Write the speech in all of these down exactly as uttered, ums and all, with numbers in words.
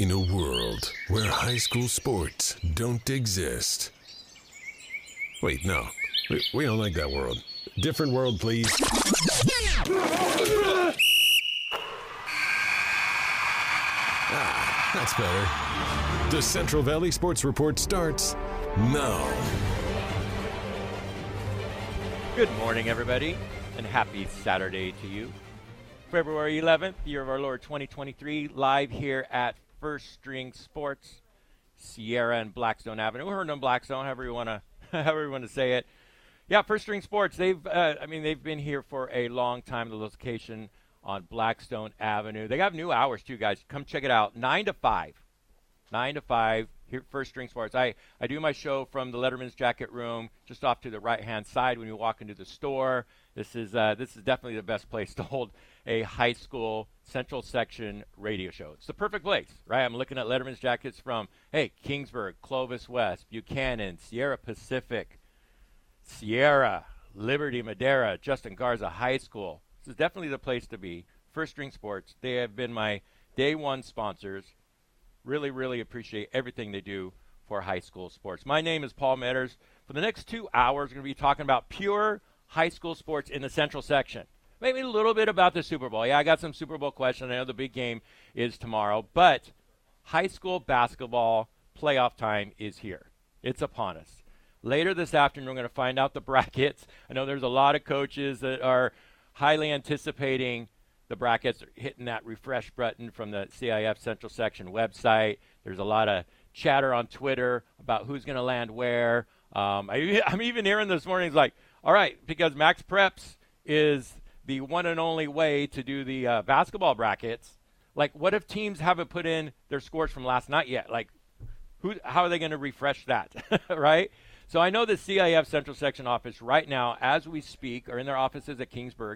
In a world where high school sports don't exist. Wait, no. We, we don't like that world. Different world, please. Ah, that's better. The Central Valley Sports Report starts now. Good morning, everybody, and happy Saturday to you. February eleventh, year of our Lord twenty twenty-three, live here at First String Sports, Sierra and Blackstone Avenue. Herndon Blackstone, however you want to, however you want to say it. Yeah, First String Sports. They've, uh, I mean, they've been here for a long time. The location on Blackstone Avenue. They have new hours too, guys. Come check it out. Nine to five. Nine to five. Here at First String Sports. I, I do my show from the Letterman's Jacket Room, just off to the right-hand side when you walk into the store. This is uh, this is definitely the best place to hold a high school Central Section radio show. It's the perfect place, right? I'm looking at Letterman's Jackets from, hey, Kingsburg, Clovis West, Buchanan, Sierra Pacific, Sierra, Liberty, Madera, Justin Garza High School. This is definitely the place to be. First String Sports. They have been my day one sponsors. Really, really appreciate everything they do for high school sports. My name is Paul Metters. For the next two hours, we're going to be talking about pure high school sports in the Central Section. Maybe a little bit about the Super Bowl. Yeah, I got some Super Bowl questions. I know the big game is tomorrow. But high school basketball playoff time is here. It's upon us. Later this afternoon, we're going to find out the brackets. I know there's a lot of coaches that are highly anticipating the brackets, hitting that refresh button from the C I F Central Section website. There's a lot of chatter on Twitter about who's going to land where. Um, I, I'm even hearing this morning, it's like, all right, because Max Preps is the one and only way to do the uh, basketball brackets. Like, what if teams haven't put in their scores from last night yet? Like, who? How are they going to refresh that, right? So I know the C I F Central Section office right now, as we speak, are in their offices at Kingsburg,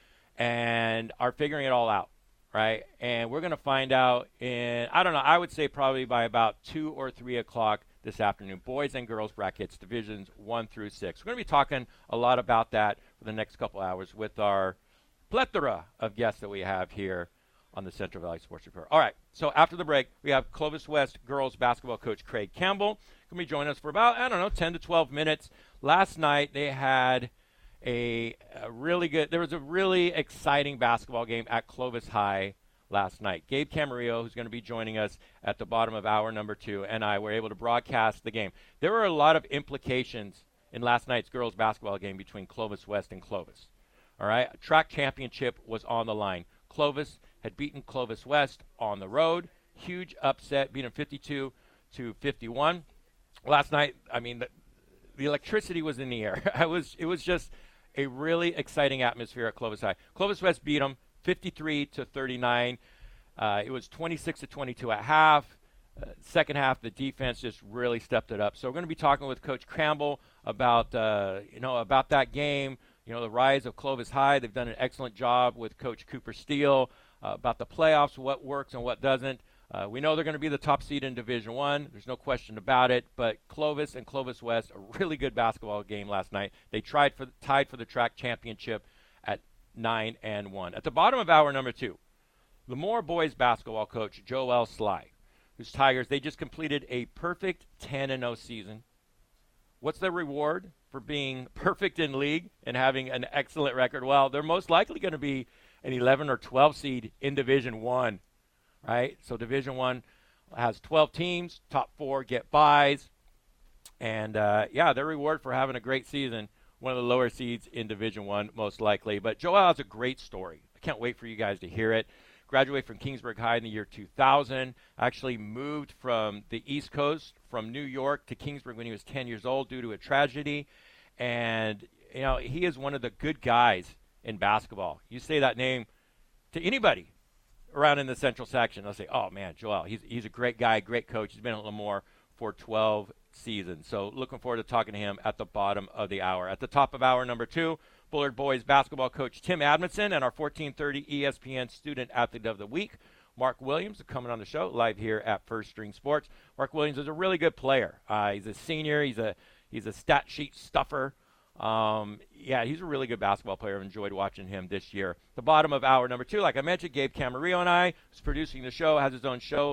and are figuring it all out, right? And we're going to find out in, I don't know, I would say probably by about two or three o'clock this afternoon, boys and girls brackets, divisions one through six. We're going to be talking a lot about that for the next couple hours with our plethora of guests that we have here on the Central Valley Sports Report. All right, so after the break, we have Clovis West girls basketball coach Craig Campbell going to be joining us for about, I don't know, ten to twelve minutes. Last night they had A, a really good, there was a really exciting basketball game at Clovis High last night. Gabe Camarillo, who's going to be joining us at the bottom of hour number two, and I were able to broadcast the game. There were a lot of implications in last night's girls basketball game between Clovis West and Clovis. All right, a track championship was on the line. Clovis had beaten Clovis West on the road. Huge upset, beating fifty-two to fifty-one. Last night, I mean, the, the electricity was in the air. I was, it was just a really exciting atmosphere at Clovis High. Clovis West beat them fifty-three to thirty-nine. Uh, it was twenty-six to twenty-two at half. Uh, second half, the defense just really stepped it up. So we're going to be talking with Coach Campbell about, uh, you know, about that game. You know, the rise of Clovis High. They've done an excellent job with Coach Cooper Steele uh, about the playoffs, what works and what doesn't. Uh, we know they're going to be the top seed in Division One. There's no question about it. But Clovis and Clovis West, a really good basketball game last night. They tried for tied for the track championship at nine and one. At the bottom of hour number two, Lemoore boys basketball coach Joel Sly, whose Tigers, they just completed a perfect ten and oh season. What's their reward for being perfect in league and having an excellent record? Well, they're most likely going to be an eleven or twelve seed in Division One. Right, so Division One has twelve teams. Top four get buys, and uh, yeah, their reward for having a great season. One of the lower seeds in Division One, most likely. But Joel has a great story. I can't wait for you guys to hear it. Graduated from Kingsburg High in the year two thousand. Actually moved from the East Coast, from New York to Kingsburg when he was ten years old due to a tragedy. And you know, he is one of the good guys in basketball. You say that name to anybody around in the Central Section, they'll say, oh, man, Joel, he's he's a great guy, great coach. He's been at Lemoore for twelve seasons. So looking forward to talking to him at the bottom of the hour. At the top of hour number two, Bullard boys basketball coach Tim Admonson and our fourteen thirty E S P N Student Athlete of the Week, Mark Williams, coming on the show live here at First String Sports. Mark Williams is a really good player. Uh, he's a senior. He's a he's a stat sheet stuffer. Um, yeah, he's a really good basketball player. I've enjoyed watching him this year. The bottom of hour number two, like I mentioned, Gabe Camarillo and I, who's producing the show, has his own show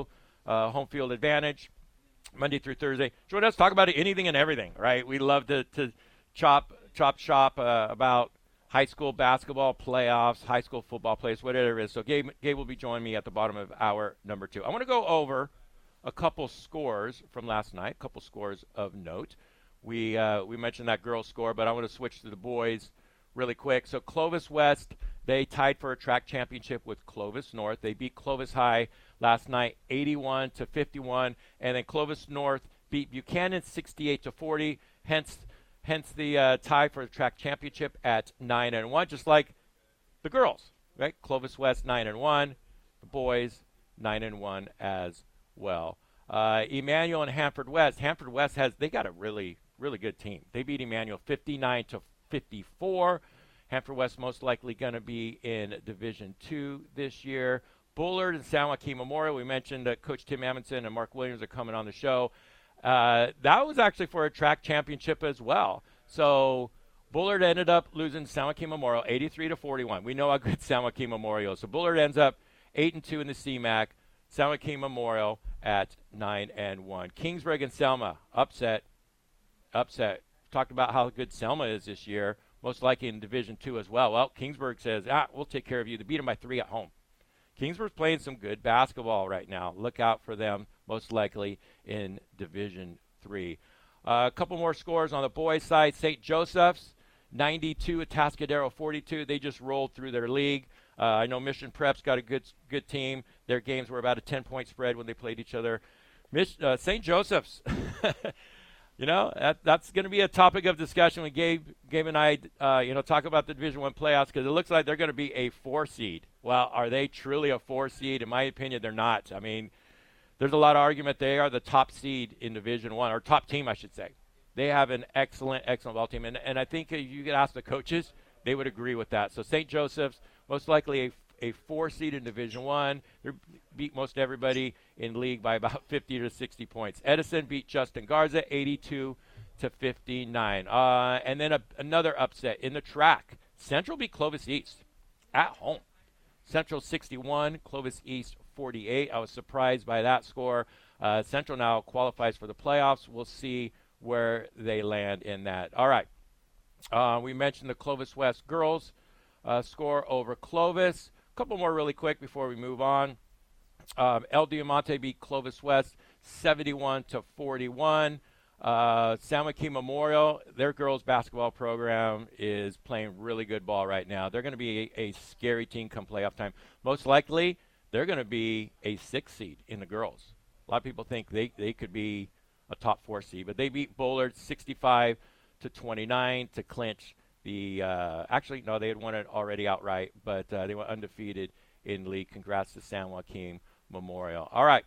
uh, home field advantage, Monday through Thursday. Join us, talk about anything and everything, right? We love to, to chop chop shop uh, about high school basketball playoffs, high school football plays, whatever it is. So Gabe, Gabe will be joining me at the bottom of hour number two. I want to go over a couple scores from last night, a couple scores of note. We uh, we mentioned that girls score, but I want to switch to the boys really quick. So Clovis West, they tied for a track championship with Clovis North. They beat Clovis High last night, eighty-one to fifty-one, and then Clovis North beat Buchanan sixty-eight to forty. Hence, hence the uh, tie for the track championship at nine and one, just like the girls, right? Clovis West nine and one, the boys nine and one as well. Uh, Emmanuel and Hanford West. Hanford West has they got a really really good team. They beat Emmanuel fifty-nine to fifty-four. Hanford West most likely going to be in Division Two this year. Bullard and San Joaquin Memorial. We mentioned that Coach Tim Amundsen and Mark Williams are coming on the show. Uh, that was actually for a track championship as well. So Bullard ended up losing San Joaquin Memorial eighty-three to forty-one. We know how good San Joaquin Memorial is. So Bullard ends up eight and two in the C MAC. San Joaquin Memorial at nine and one. Kingsburg and Selma upset. Upset. Talked about how good Selma is this year. Most likely in Division Two as well. Well, Kingsburg says, ah, we'll take care of you. They beat them by three at home. Kingsburg's playing some good basketball right now. Look out for them, most likely in Division Three. Uh, a couple more scores on the boys' side. Saint Joseph's, ninety-two at Atascadero, forty-two. They just rolled through their league. Uh, I know Mission Prep's got a good good team. Their games were about a ten-point spread when they played each other. Mich- uh, Saint Joseph's, you know, that, that's going to be a topic of discussion when Gabe, Gabe and I, uh, you know, talk about the Division One playoffs, because it looks like they're going to be a four seed. Well, are they truly a four seed? In my opinion, they're not. I mean, there's a lot of argument they are the top seed in Division One, or top team, I should say. They have an excellent, excellent ball team, and and I think if you could ask the coaches, they would agree with that. So Saint Joseph's, most likely a, a four seed in Division One. They beat most everybody in league by about fifty to sixty points. Edison beat Justin Garza eighty-two to fifty-nine. Uh, and then a, another upset in the track. Central beat Clovis East at home. Central sixty-one, Clovis East forty-eight. I was surprised by that score. Uh, Central now qualifies for the playoffs. We'll see where they land in that. All right. Uh, we mentioned the Clovis West girls uh, score over Clovis. A couple more really quick before we move on. Um, El Diamante beat Clovis West seventy-one to forty-one. Uh, San Joaquin Memorial, their girls basketball program is playing really good ball right now. They're going to be a, a scary team come playoff time. Most likely, they're going to be a six seed in the girls. A lot of people think they, they could be a top four seed, but they beat Bullard sixty-five to twenty-nine to clinch the. Uh, actually, no, they had won it already outright, but uh, they were undefeated in league. Congrats to San Joaquin Memorial. All right.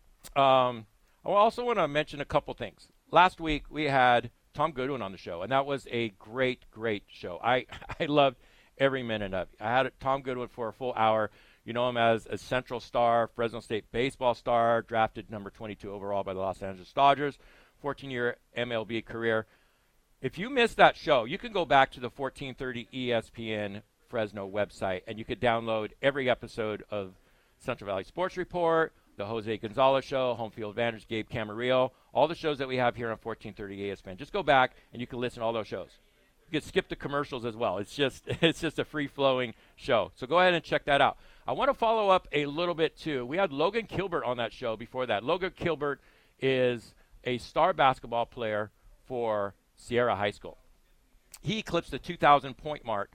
Um, I also want to mention a couple things. Last week we had Tom Goodwin on the show, and that was a great, great show. I I loved every minute of it. I had Tom Goodwin for a full hour. You know him as a Central star, Fresno State baseball star, drafted number twenty-two overall by the Los Angeles Dodgers, fourteen-year M L B career. If you missed that show, you can go back to the fourteen thirty E S P N Fresno website, and you could download every episode of Central Valley Sports Report, the Jose Gonzalez Show, Home Field Advantage, Gabe Camarillo, all the shows that we have here on fourteen thirty E S P N. Just go back, and you can listen to all those shows. You can skip the commercials as well. It's just it's just a free-flowing show. So go ahead and check that out. I want to follow up a little bit, too. We had Logan Kilbert on that show before that. Logan Kilbert is a star basketball player for Sierra High School. He eclipsed the two thousand point mark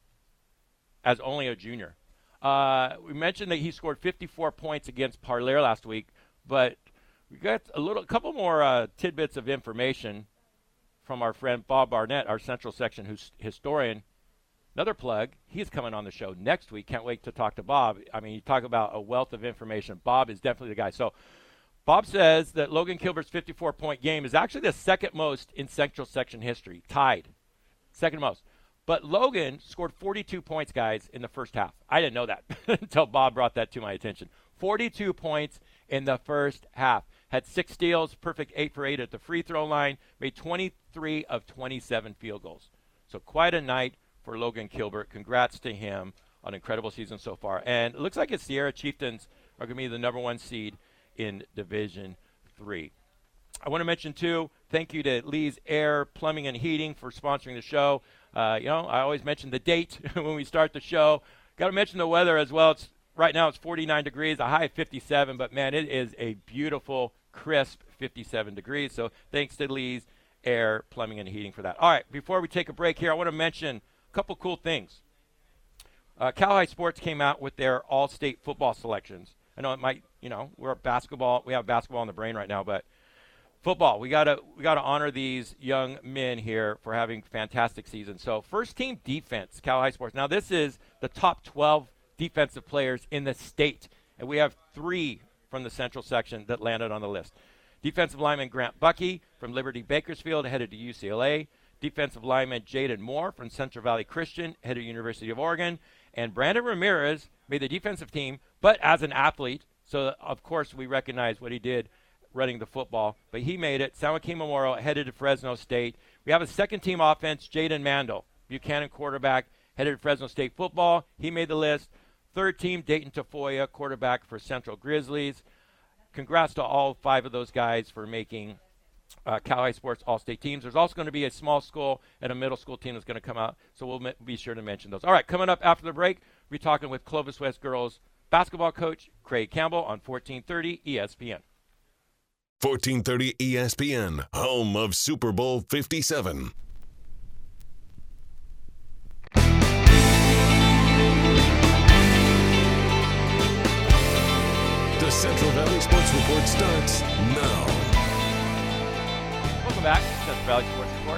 as only a junior. Uh, we mentioned that he scored fifty-four points against Parler last week, but we got a little, a couple more uh, tidbits of information from our friend Bob Barnett, our Central Section who's historian. Another plug, he's coming on the show next week. Can't wait to talk to Bob. I mean, you talk about a wealth of information. Bob is definitely the guy. So Bob says that Logan Kilbert's fifty-four point game is actually the second most in Central Section history, tied. Second most. But Logan scored forty-two points, guys, in the first half. I didn't know that until Bob brought that to my attention. forty-two points in the first half. Had six steals, perfect eight for eight at the free throw line, made twenty-three of twenty-seven field goals. So quite a night for Logan Kilbert. Congrats to him on an incredible season so far. And it looks like his Sierra Chieftains are going to be the number one seed in Division three. I want to mention, too, thank you to Lee's Air Plumbing and Heating for sponsoring the show. Uh, you know, I always mention the date when we start the show. Got to mention the weather as well. It's right now it's forty-nine degrees, a high of fifty-seven, but, man, it is a beautiful, crisp fifty-seven degrees. So thanks to Lee's Air Plumbing and Heating for that. All right, before we take a break here, I want to mention a couple cool things. Uh, Cal High Sports came out with their all-state football selections. I know it might, you know, we're basketball. We have basketball in the brain right now, but football, we gotta we gotta honor these young men here for having fantastic seasons. So first team defense, Cal High Sports. Now this is the top twelve defensive players in the state, and we have three from the central section that landed on the list. Defensive lineman Grant Buckey from Liberty Bakersfield headed to U C L A. Defensive lineman Jaden Moore from Central Valley Christian headed to University of Oregon. And Brandon Ramirez made the defensive team, but as an athlete. So of course we recognize what he did running the football, but he made it. San Joaquin Memorial headed to Fresno State. We have a second-team offense, Jaden Mandel, Buchanan quarterback, headed to Fresno State football. He made the list. Third team, Dayton Tafoya, quarterback for Central Grizzlies. Congrats to all five of those guys for making uh, Cal High Sports All-State teams. There's also going to be a small school and a middle school team that's going to come out, so we'll be sure to mention those. All right, coming up after the break, we'll be talking with Clovis West girls basketball coach Craig Campbell on fourteen thirty E S P N. fourteen thirty E S P N, home of Super Bowl fifty-seven. The Central Valley Sports Report starts now. Welcome back to Central Valley Sports Report.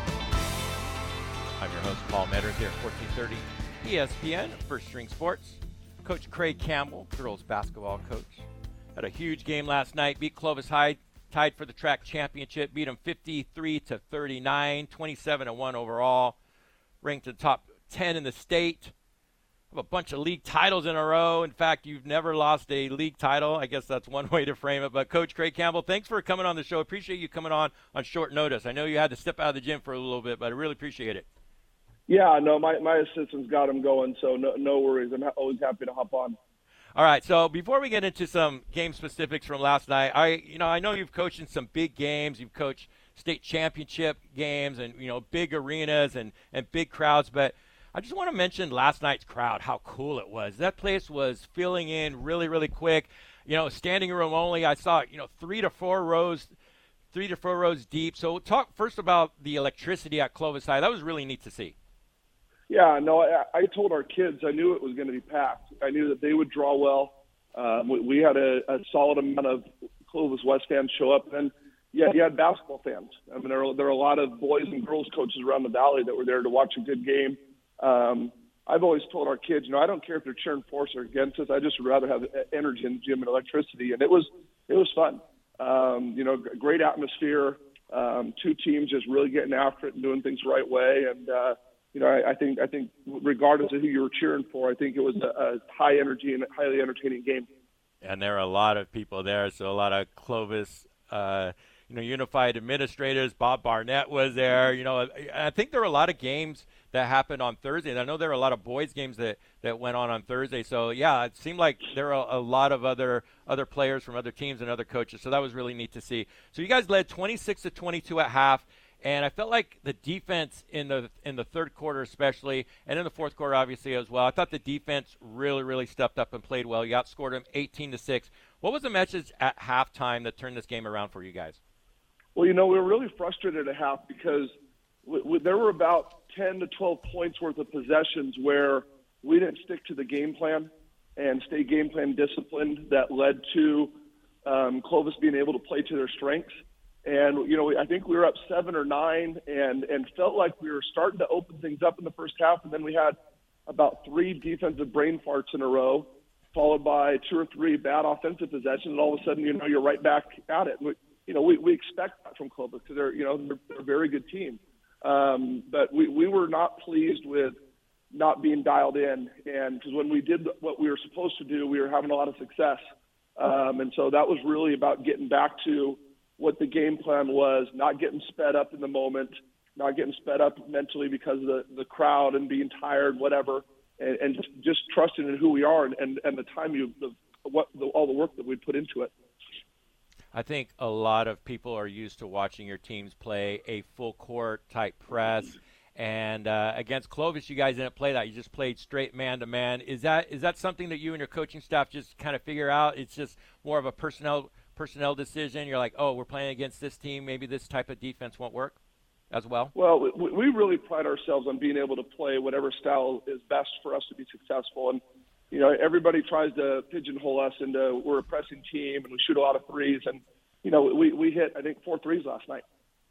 I'm your host, Paul Metters, here at fourteen thirty E S P N, First String Sports. Coach Craig Campbell, girls basketball coach. Had a huge game last night, beat Clovis High, tied for the track championship, beat them fifty-three to thirty-nine, twenty-seven to one overall, ranked in the top ten in the state. Have a bunch of league titles in a row. In fact, you've never lost a league title. I guess that's one way to frame it. But Coach Craig Campbell, thanks for coming on the show. Appreciate you coming on on short notice. I know you had to step out of the gym for a little bit, but I really appreciate it. Yeah, no, my, my assistant's got him going, so no, no worries. I'm always happy to hop on. All right, so before we get into some game specifics from last night, I you know I know you've coached in some big games. You've coached state championship games and you know big arenas and, and big crowds, but I just want to mention last night's crowd, how cool it was. That place was filling in really, really quick. You know, standing room only. I saw you know three to four rows, three to four rows deep. So talk first about the electricity at Clovis High. That was really neat to see. Yeah, no, I, I told our kids I knew it was going to be packed. I knew that they would draw well. Um, we, we had a, a solid amount of Clovis West fans show up. And, yeah, you had basketball fans. I mean, there are, there are a lot of boys and girls coaches around the valley that were there to watch a good game. Um, I've always told our kids, you know, I don't care if they're cheering for us or against us. I just would rather have energy in the gym and electricity. And it was it was fun. Um, you know, great atmosphere. Um, two teams just really getting after it and doing things the right way. And, uh, You know, I, I think I think regardless of who you were cheering for, I think it was a, a high energy and highly entertaining game. And there are a lot of people there, so a lot of Clovis, uh, you know, Unified administrators. Bob Barnett was there. You know, I think there were a lot of games that happened on Thursday. And I know there were a lot of boys games that, that went on on Thursday. So yeah, it seemed like there were a, a lot of other other players from other teams and other coaches. So that was really neat to see. So you guys led twenty-six to twenty-two at half. And I felt like the defense in the in the third quarter especially, and in the fourth quarter obviously as well, I thought the defense really, really stepped up and played well. You outscored them eighteen to six. What was the message at halftime that turned this game around for you guys? Well, you know, we were really frustrated at half because we, we, there were about ten to twelve points worth of possessions where we didn't stick to the game plan and stay game plan disciplined that led to um, Clovis being able to play to their strengths. And, you know, I think we were up seven or nine and, and felt like we were starting to open things up in the first half. And then we had about three defensive brain farts in a row, followed by two or three bad offensive possessions. And all of a sudden, you know, you're right back at it. We, you know, we, we expect that from Clovis because they're, you know, they're, they're a very good team. Um, but we, we were not pleased with not being dialed in. And because when we did what we were supposed to do, we were having a lot of success. Um, and so that was really about getting back to what the game plan was, not getting sped up in the moment, not getting sped up mentally because of the, the crowd and being tired, whatever, and, and just trusting in who we are and, and, and the time you, the, what, the, all the work that we put into it. I think a lot of people are used to watching your teams play a full court type press. And uh, against Clovis, you guys didn't play that. You just played straight man-to-man. Is that is that something that you and your coaching staff just kind of figure out? It's just more of a personnel personnel decision. You're like, oh, we're playing against this team. Maybe this type of defense won't work as well? Well, we, we really pride ourselves on being able to play whatever style is best for us to be successful. And, you know, everybody tries to pigeonhole us into we're a pressing team and we shoot a lot of threes. And, you know, we, we hit, I think, four threes last night.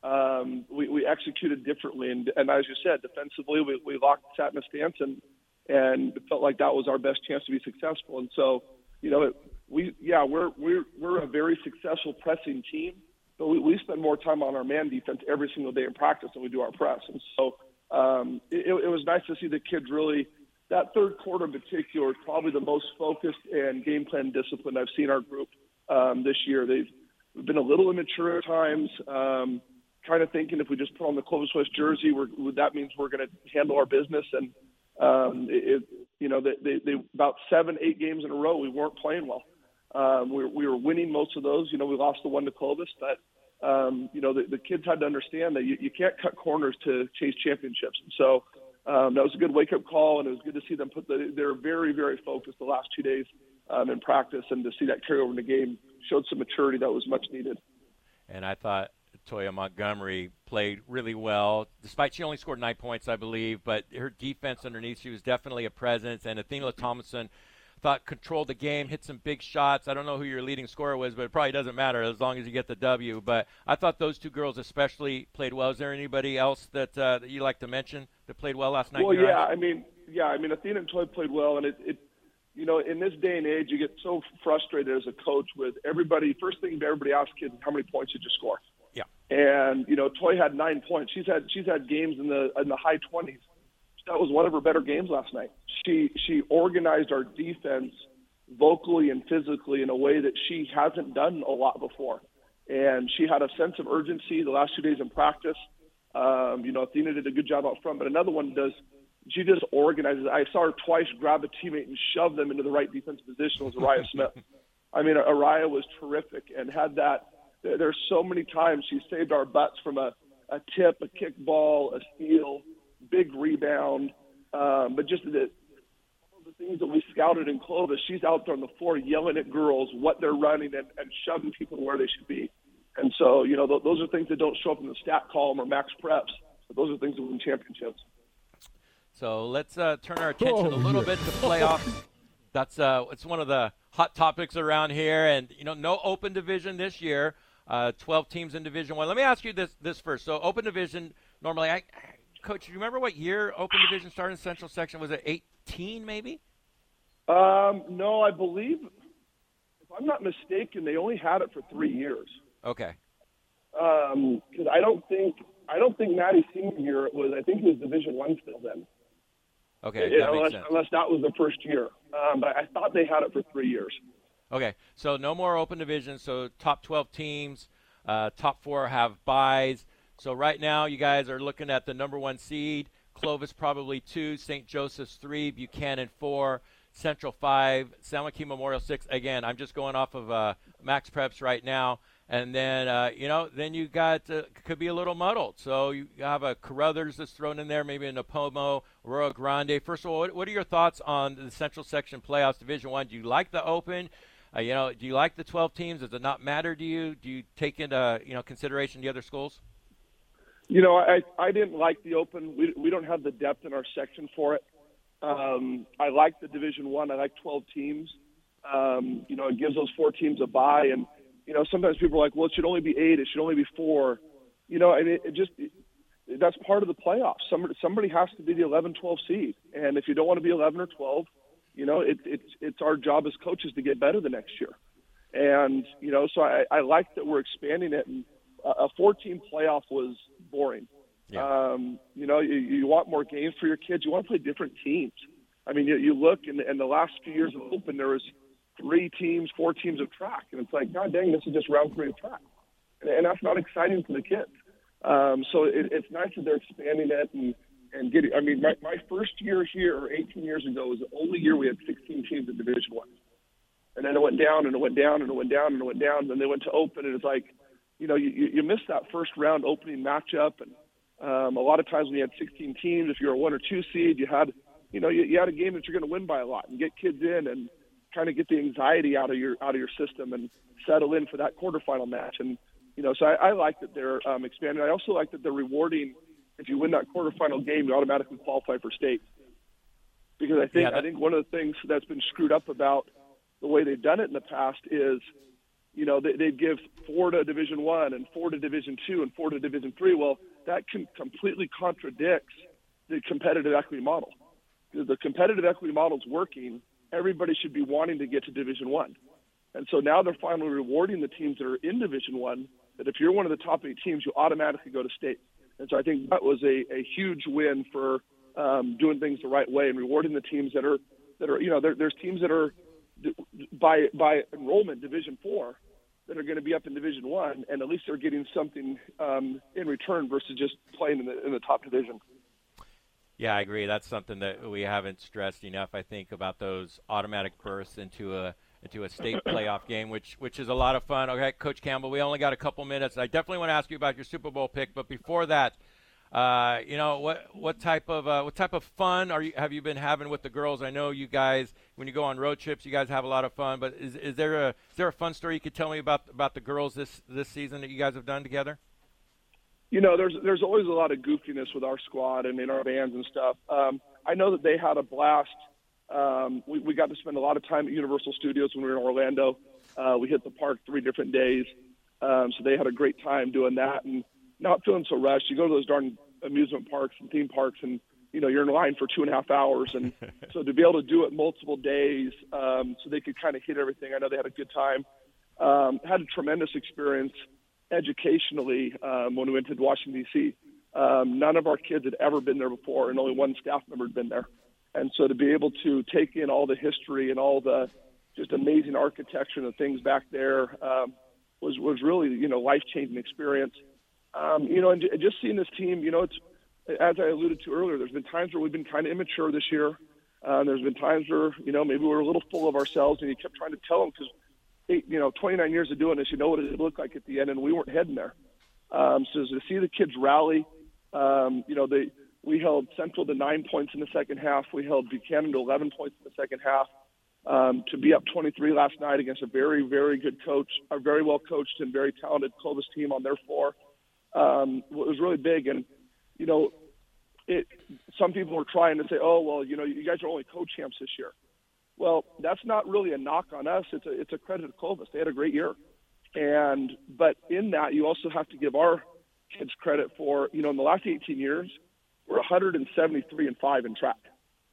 Um, we, we executed differently, and, and as you said, defensively, we, we locked, sat in a stance, and and it felt like that was our best chance to be successful. And so, you know, it, we yeah, we're we're we're a very successful pressing team, but we, we spend more time on our man defense every single day in practice than we do our press. And so, um, it, it was nice to see the kids really. That third quarter in particular is probably the most focused and game plan disciplined I've seen our group um, this year. They've been a little immature at times. Um, kind of thinking if we just put on the Clovis West jersey, we're, that means we're going to handle our business. And, um, it, you know, they, they, they about seven, eight games in a row, we weren't playing well. Um, we, we were winning most of those. You know, we lost the one to Clovis, but, um, you know, the, the kids had to understand that you, you can't cut corners to chase championships. And so um, that was a good wake-up call, and it was good to see them put the – they're very, very focused the last two days um, in practice, and to see that carry over in the game showed some maturity that was much needed. And I thought – Toya Montgomery played really well, despite she only scored nine points, I believe, but her defense underneath, she was definitely a presence. And Athena Thomason thought controlled the game, hit some big shots. I don't know who your leading scorer was, but it probably doesn't matter as long as you get the W. But I thought those two girls especially played well. Is there anybody else that, uh, that you like to mention that played well last night? Well, yeah, I mean, yeah, I mean, Athena and Toy played well, and it, it, you know, in this day and age, you get so frustrated as a coach with everybody. First thing everybody asks kids, how many points did you score? Yeah. And, you know, Toy had nine points. She's had she's had games in the in the high twenties. That was one of her better games last night. She she organized our defense vocally and physically in a way that she hasn't done a lot before. And she had a sense of urgency the last two days in practice. Um, you know, Athena did a good job out front, but another one does. She just organizes. I saw her twice grab a teammate and shove them into the right defensive position. Was Araya Smith. I mean, Araya was terrific and had that. There's so many times she saved our butts from a, a tip, a kick ball, a steal, big rebound. Um, but just the, all the things that we scouted in Clovis, she's out there on the floor yelling at girls what they're running and, and shoving people where they should be. And so, you know, th- those are things that don't show up in the stat column or max preps. But those are things that win championships. So let's uh, turn our attention oh, a little yeah. bit to playoffs. That's uh, it's one of the hot topics around here. And, you know, no open division this year. Uh, twelve teams in Division One. Let me ask you this this first. So, open division normally. I, Coach, do you remember what year open division started in Central Section? Was it eighteen, maybe? Um, no, I believe, if I'm not mistaken, they only had it for three years. Okay. Because um, I don't think I don't think Maddie's senior year was. I think it was Division One still then. Okay, you that know, makes unless, sense. unless that was the first year. Um, but I thought they had it for three years. Okay, so no more open division. So top twelve teams, uh, top four have byes. So right now you guys are looking at the number one seed. Clovis probably two, Saint Joseph's three, Buchanan four, Central five, San Joaquin Memorial six. Again, I'm just going off of uh, Max Preps right now. And then, uh, you know, then you got, uh, could be a little muddled. So you have a Carruthers that's thrown in there, maybe a Napomo, Aurora Grande. First of all, what, what are your thoughts on the Central Section Playoffs Division One? Do you like the open? Uh, you know, do you like the twelve teams? Does it not matter to you? Do you take into, you know, consideration the other schools? You know, I I didn't like the open. We we don't have the depth in our section for it. Um, I like the Division One. I. I like twelve teams. Um, you know, it gives those four teams a bye. And, you know, sometimes people are like, well, it should only be eight. It should only be four. You know, and it, it just it, that's part of the playoffs. Somebody, somebody has to be the eleven twelve seed. And if you don't want to be eleven or twelve, you know, it, it's it's our job as coaches to get better the next year. And, you know, so I, I like that we're expanding it. And a four-team playoff was boring. Yeah. Um, you know, you, you want more games for your kids. You want to play different teams. I mean, you, you look, in, in the last few years of Open, there was three teams, four teams of track. And it's like, God dang, this is just round three of track. And, and that's not exciting for the kids. Um, so it, it's nice that they're expanding it and, and getting – I mean, my, my first year here, eighteen years ago, was the only year we had sixteen teams in Division One. And then it went down and it went down and it went down and it went down. And then they went to open, and it's like, you know, you, you missed that first round opening matchup. And um, a lot of times when you had sixteen teams, if you're a one or two seed, you had, you know, you, you had a game that you're going to win by a lot and get kids in and kind of get the anxiety out of your out of your system and settle in for that quarterfinal match. And you know, so I, I like that they're um, expanding. I also like that they're rewarding. If you win that quarterfinal game, you automatically qualify for state. Because I think yeah, that- I think one of the things that's been screwed up about the way they've done it in the past is, you know, they, they'd give four to Division One and four to Division Two and four to Division Three. Well, that can completely contradicts the competitive equity model. Because the competitive equity model is working, everybody should be wanting to get to Division One, and so now they're finally rewarding the teams that are in Division One. That if you're one of the top eight teams, you automatically go to state. And so I think that was a, a huge win for um, doing things the right way and rewarding the teams that are that are you know there, there's teams that are by by enrollment Division Four that are going to be up in Division One, and at least they're getting something um, in return versus just playing in the in the top division. Yeah, I agree. That's something that we haven't stressed enough, I think, about those automatic berths into a into a state playoff game, which which is a lot of fun. Okay, Coach Campbell, we only got a couple minutes. I definitely want to ask you about your Super Bowl pick, but before that, uh, you know, what what type of uh, what type of fun are you have you been having with the girls? I know you guys, when you go on road trips, you guys have a lot of fun. But is is there a is there a fun story you could tell me about about the girls this this season that you guys have done together? You know, there's there's always a lot of goofiness with our squad and in our bands and stuff. Um, I know that they had a blast. Um, we, we got to spend a lot of time at Universal Studios when we were in Orlando. Uh, we hit the park three different days. Um, so they had a great time doing that and not feeling so rushed. You go to those darn amusement parks and theme parks and, you know, you're in line for two and a half hours. And so to be able to do it multiple days um, so they could kind of hit everything. I know they had a good time. Um, had a tremendous experience educationally um, when we went to Washington, D C Um, none of our kids had ever been there before, and only one staff member had been there. And so to be able to take in all the history and all the just amazing architecture and the things back there um, was was really, you know, life-changing experience. Um, you know, and just seeing this team, you know, it's as I alluded to earlier, there's been times where we've been kind of immature this year. Uh, there's been times where, you know, maybe we're a little full of ourselves, and you kept trying to tell them because, you know, twenty-nine years of doing this, you know what it looked like at the end, and we weren't heading there. Um, so to see the kids rally, um, you know, they we held Central to nine points in the second half. We held Buchanan to eleven points in the second half. Um, to be up twenty-three last night against a very, very good coach, a very well coached and very talented Clovis team on their floor, um, it was really big. And, you know, it, some people were trying to say, oh, well, you know, you guys are only co-champs this year. Well, that's not really a knock on us. It's a, it's a credit to Clovis. They had a great year. And, but in that, you also have to give our kids credit for, you know, in the last eighteen years, we're one hundred seventy-three and five in track.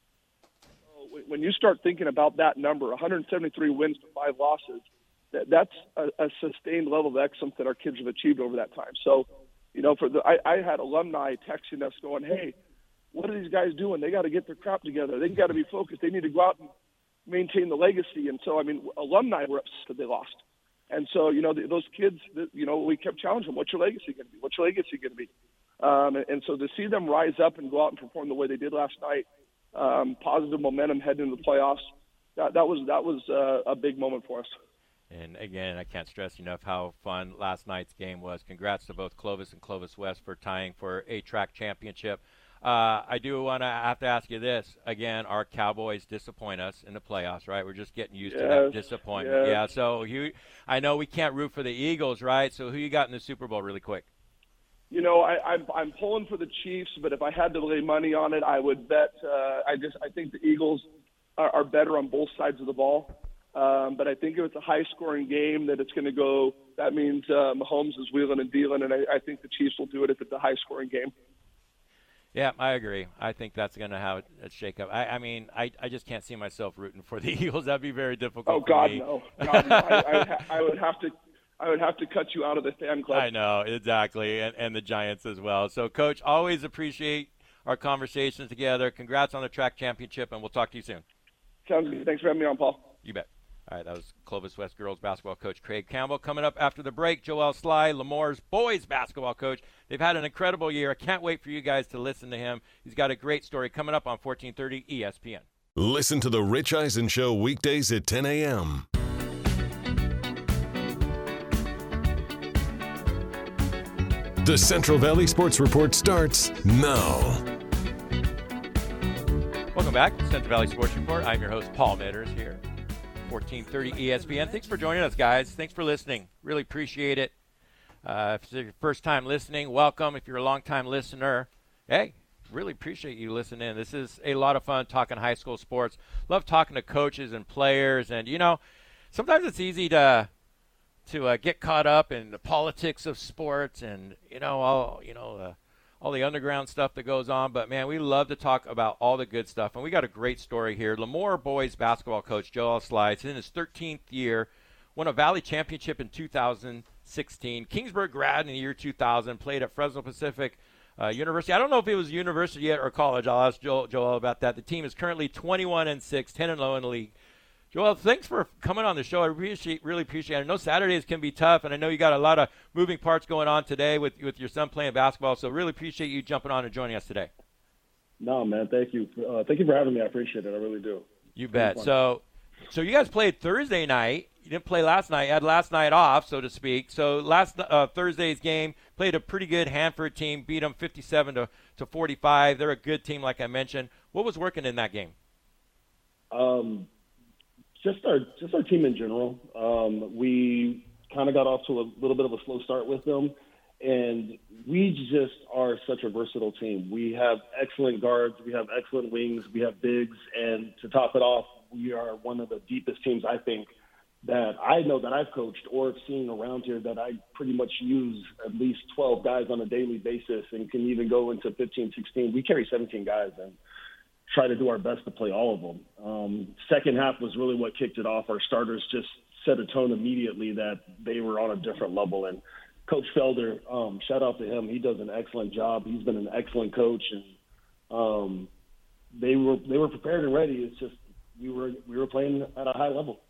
So when you start thinking about that number, one hundred seventy-three wins to five losses, that, that's a, a sustained level of excellence that our kids have achieved over that time. So, you know, for the, I, I had alumni texting us going, hey, what are these guys doing? They got to get their crap together. They got to be focused. They need to go out and maintain the legacy. And so, I mean, alumni were upset that they lost. And so, you know, the, those kids, that, you know, we kept challenging them. What's your legacy going to be? What's your legacy going to be? Um, and, and so to see them rise up and go out and perform the way they did last night, um, positive momentum heading into the playoffs, that, that was that was uh, a big moment for us. And again, I can't stress enough how fun last night's game was. Congrats to both Clovis and Clovis West for tying for a track championship. Uh, I do want to have to ask you this. Again, our Cowboys disappoint us in the playoffs, right? We're just getting used yes, to that disappointment. yes. Yeah, so you, I know we can't root for the Eagles, right? So who you got in the Super Bowl really quick? You know, I, I'm, I'm pulling for the Chiefs, but if I had to lay money on it, I would bet uh, I just I think the Eagles are, are better on both sides of the ball. Um, but I think if it's a high-scoring game, that it's going to go – that means uh, Mahomes is wheeling and dealing, and I, I think the Chiefs will do it if it's a high-scoring game. Yeah, I agree. I think that's going to have a shake-up. I, I mean, I, I just can't see myself rooting for the Eagles. That'd be very difficult oh, for God, me. no. God, no. I, I, I would have to I would have to cut you out of the fan club. I know, exactly, and, and the Giants as well. So, Coach, always appreciate our conversations together. Congrats on the track championship, and we'll talk to you soon. Sounds good. Thanks for having me on, Paul. You bet. All right, that was Clovis West girls basketball coach Craig Campbell. Coming up after the break, Joel Sly, Lemore's boys basketball coach. They've had an incredible year. I can't wait for you guys to listen to him. He's got a great story coming up on fourteen thirty E S P N. Listen to The Rich Eisen Show weekdays at ten a.m. The Central Valley Sports Report starts now. Welcome back to Central Valley Sports Report. I'm your host, Paul Mitters, here, fourteen thirty E S P N. Thanks for joining us, guys. Thanks for listening. Really appreciate it. Uh, if it's your first time listening, welcome. If you're a long-time listener, hey, really appreciate you listening in. This is a lot of fun talking high school sports. Love talking to coaches and players. And, you know, sometimes it's easy to to uh, get caught up in the politics of sports and, you know, all, you know, uh, all the underground stuff that goes on. But, man, we love to talk about all the good stuff. And we got a great story here. Lemoore boys basketball coach Joel Slides, in his thirteenth year, won a Valley Championship in two thousand sixteen. Kingsburg grad in the year two thousand, played at Fresno Pacific uh, University. I don't know if it was university yet or college. I'll ask Joel, Joel about that. The team is currently twenty-one and six, ten and oh in the league. Joel, thanks for coming on the show. I appreciate, really appreciate it. I know Saturdays can be tough, and I know you got a lot of moving parts going on today with, with your son playing basketball, so really appreciate you jumping on and joining us today. No, man, thank you. Uh, thank you for having me. I appreciate it. I really do. You bet. So so you guys played Thursday night. You didn't play last night. You had last night off, so to speak. So last uh, Thursday's game, played a pretty good Hanford team, beat them fifty-seven to forty-five. They're a good team, like I mentioned. What was working in that game? Um. Just our just our team in general. Um, we kind of got off to a little bit of a slow start with them, and we just are such a versatile team. We have excellent guards, we have excellent wings, we have bigs, and to top it off, we are one of the deepest teams, I think, that I know that I've coached or have seen around here, that I pretty much use at least twelve guys on a daily basis and can even go into fifteen, sixteen. We carry seventeen guys, and try to do our best to play all of them. Um, second half was really what kicked it off. Our starters just set a tone immediately that they were on a different level. And Coach Felder, um, shout out to him. He does an excellent job. He's been an excellent coach, and um, they were they were prepared and ready. It's just we were we were playing at a high level.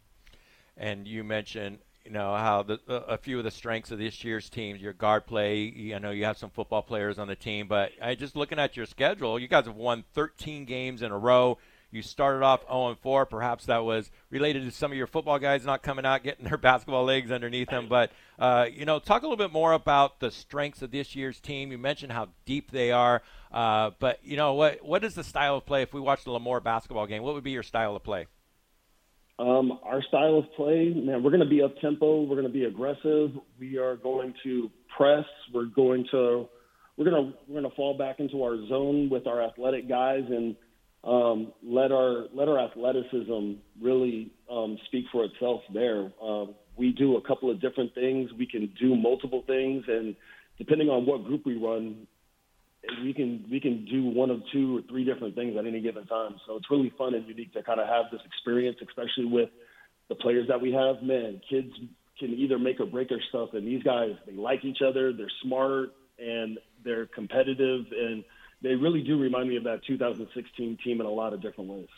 And you mentioned, you know, how the, uh, a few of the strengths of this year's teams, your guard play, I know you have some football players on the team, but I just looking at your schedule, you guys have won thirteen games in a row. You started off oh and four. Perhaps that was related to some of your football guys not coming out, getting their basketball legs underneath them. But, uh, you know, talk a little bit more about the strengths of this year's team. You mentioned how deep they are. Uh, but, you know, what what is the style of play? If we watched the Lemoore basketball game, what would be your style of play? Um, our style of play, man, we're going to be up tempo. We're going to be aggressive. We are going to press. We're going to we're going to we're going to fall back into our zone with our athletic guys and um, let our let our athleticism really um, speak for itself. There, um, we do a couple of different things. We can do multiple things, and depending on what group we run, we can we can do one of two or three different things at any given time. So it's really fun and unique to kind of have this experience, especially with the players that we have. Man, kids can either make or break our stuff, and these guys, they like each other, they're smart, and they're competitive, and they really do remind me of that two thousand sixteen team in a lot of different ways.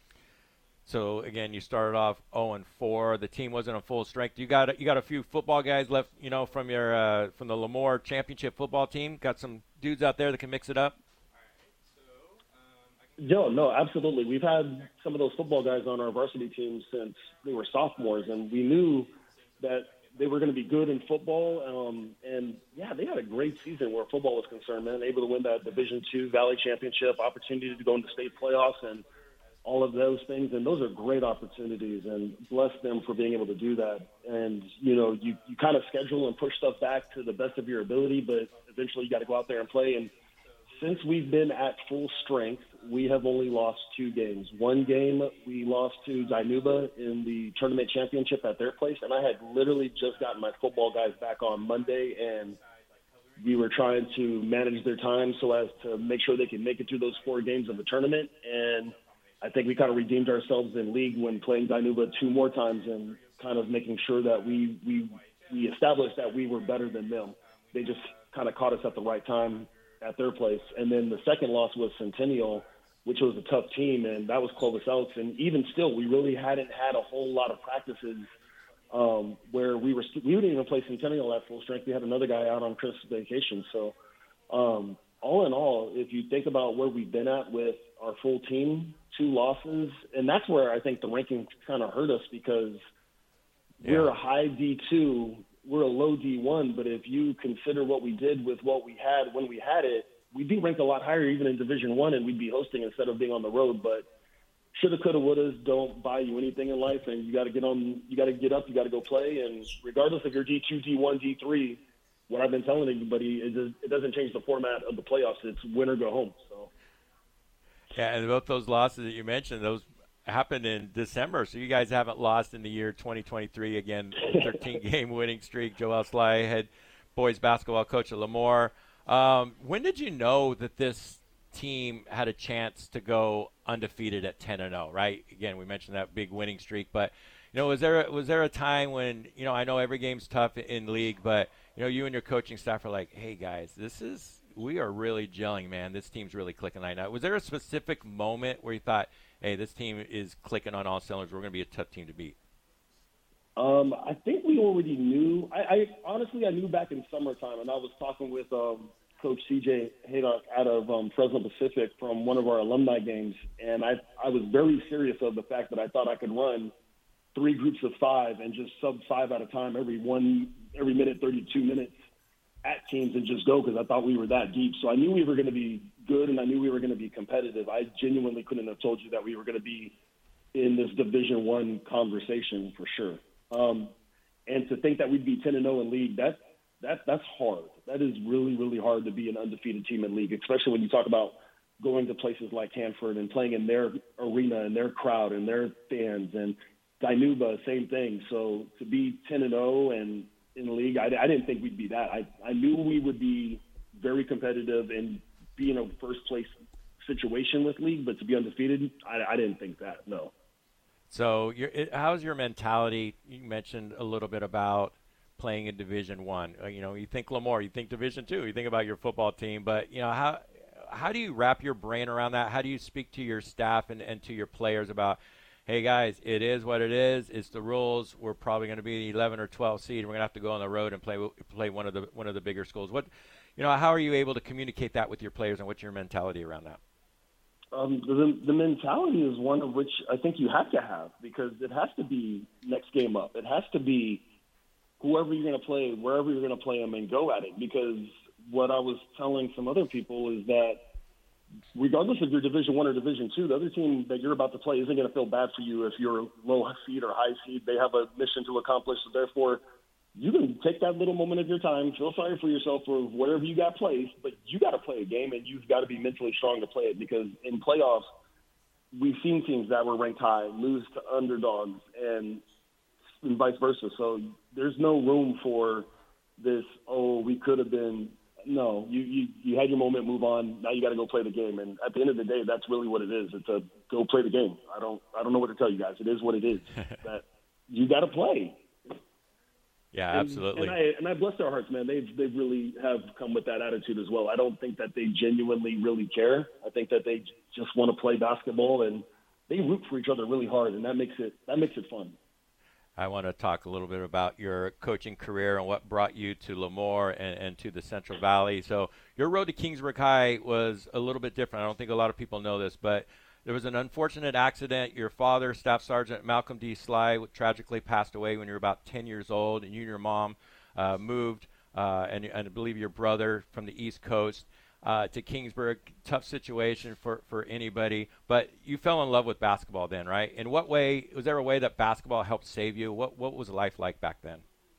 So again, you started off oh and four. The team wasn't on full strength. You got you got a few football guys left, you know, from your uh, from the Lemoore championship football team. Got some dudes out there that can mix it up. No, no, absolutely. We've had some of those football guys on our varsity team since they were sophomores, and we knew that they were going to be good in football. Um, and yeah, they had a great season where football was concerned. Man, able to win that Division two Valley Championship, opportunity to go into state playoffs, and all of those things, and those are great opportunities, and bless them for being able to do that. And, you know, you, you kind of schedule and push stuff back to the best of your ability, but eventually you got to go out there and play. And since we've been at full strength, we have only lost two games. One game we lost to Dinuba in the tournament championship at their place, and I had literally just gotten my football guys back on Monday, and we were trying to manage their time so as to make sure they can make it through those four games of the tournament. And I think we kind of redeemed ourselves in league when playing Dinuba two more times and kind of making sure that we, we, we established that we were better than them. They just kind of caught us at the right time at their place. And then the second loss was Centennial, which was a tough team, and that was Clovis Elks. And even still, we really hadn't had a whole lot of practices um, where we were – we didn't even play Centennial at full strength. We had another guy out on Christmas vacation. So um, all in all, if you think about where we've been at with our full team, two losses, and that's where I think the rankings kind of hurt us because yeah. we're a high D two we're a low D one, but if you consider what we did with what we had when we had it, we'd be ranked a lot higher even in Division One, and we'd be hosting instead of being on the road. But shoulda, coulda, wouldas don't buy you anything in life, and you got to get on. You got to get up. You got to go play. And regardless if you're D two, D one, D three, what I've been telling everybody is it doesn't change the format of the playoffs. It's win or go home. So. Yeah, and both those losses that you mentioned, those happened in December. So you guys haven't lost in the year twenty twenty-three. Again, thirteen-game winning streak. Joel Sly, head boys basketball coach at Lemoore. Um, when did you know that this team had a chance to go undefeated at ten and oh, right? Again, we mentioned that big winning streak, but you know, was there was there a time when, you know, I know every game's tough in league, but you know, you and your coaching staff are like, "Hey guys, this is we are really gelling, man. This team's really clicking right now." Was there a specific moment where you thought, "Hey, this team is clicking on all cylinders. We're going to be a tough team to beat"? Um, I think we already knew. I, I honestly, I knew back in summertime, and I was talking with um, Coach C J Haydock out of um, Fresno Pacific from one of our alumni games, and I, I was very serious of the fact that I thought I could run three groups of five and just sub five at a time every one every minute, thirty-two minutes at teams and just go because I thought we were that deep. So I knew we were going to be good, and I knew we were going to be competitive. I genuinely couldn't have told you that we were going to be in this Division One conversation for sure. Um, and to think that we'd be ten and oh in league, that, that, that's hard. That is really, really hard to be an undefeated team in league, especially when you talk about going to places like Hanford and playing in their arena and their crowd and their fans, and Dinuba, same thing. So to be ten and oh and in the league, I, I didn't think we'd be that. I, I knew we would be very competitive and be in a first place situation with league, but to be undefeated, I, I didn't think that, no. So your, it, how's your mentality? You mentioned a little bit about playing in Division One. Uh, you know, you think Lemoore, you think Division Two, you think about your football team, but you know, how how do you wrap your brain around that? How do you speak to your staff and, and to your players about, hey guys, it is what it is. It's the rules. We're probably going to be the eleven or twelve seed. We're going to have to go on the road and play play one of the one of the bigger schools. What, you know, how are you able to communicate that with your players, and what's your mentality around that? Um, the, the mentality is one of which I think you have to have, because it has to be next game up. It has to be whoever you're going to play, wherever you're going to play them, and go at it. Because what I was telling some other people is that regardless if you're Division One or Division Two, the other team that you're about to play isn't going to feel bad for you if you're low seed or high seed. They have a mission to accomplish, so therefore you can take that little moment of your time, feel sorry for yourself for whatever you got placed, but you got to play a game, and you've got to be mentally strong to play it, because in playoffs, we've seen teams that were ranked high lose to underdogs and, and vice versa. So there's no room for this, oh, we could have been. No, you, you, you had your moment, move on. Now you got to go play the game. And at the end of the day, that's really what it is. It's a go play the game. I don't I don't know what to tell you guys. It is what it is. That you got to play. Yeah, and, absolutely. And I, and I bless their hearts, man. They've, they've really have come with that attitude as well. I don't think that they genuinely really care. I think that they just want to play basketball, and they root for each other really hard, and that makes it that makes it fun. I want to talk a little bit about your coaching career and what brought you to Lemoore and, and to the Central Valley. So your road to Kingsburg High was a little bit different. I don't think a lot of people know this, but there was an unfortunate accident. Your father, Staff Sergeant Malcolm D. Sly, tragically passed away when you were about ten years old, and you and your mom uh, moved, uh, and, and I believe your brother from the East Coast uh, to Kingsburg. Tough situation for, for anybody, but you fell in love with basketball then, right? In what way, was there a way that basketball helped save you? What what was life like back then?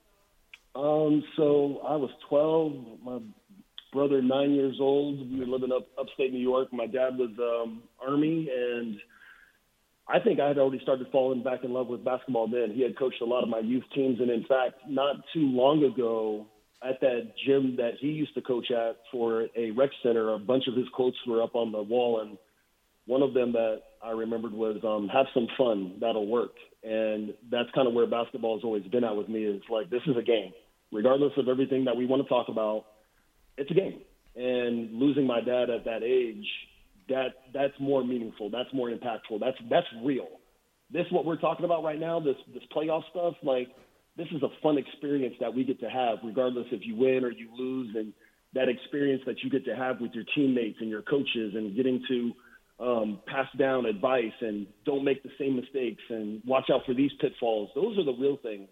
Um, so I was twelve. My brother, nine years old. We were living up upstate New York. My dad was um, Army, and I think I had already started falling back in love with basketball then. He had coached a lot of my youth teams, and in fact, not too long ago, at that gym that he used to coach at for a rec center, a bunch of his quotes were up on the wall, and one of them that I remembered was um, have some fun, that'll work. And that's kind of where basketball has always been at with me. It's like, this is a game. Regardless of everything that we want to talk about, it's a game. And losing my dad at that age, that that's more meaningful. That's more impactful. That's that's real. This, what we're talking about right now, this this playoff stuff, like, this is a fun experience that we get to have, regardless if you win or you lose, and that experience that you get to have with your teammates and your coaches, and getting to um, pass down advice and don't make the same mistakes and watch out for these pitfalls. Those are the real things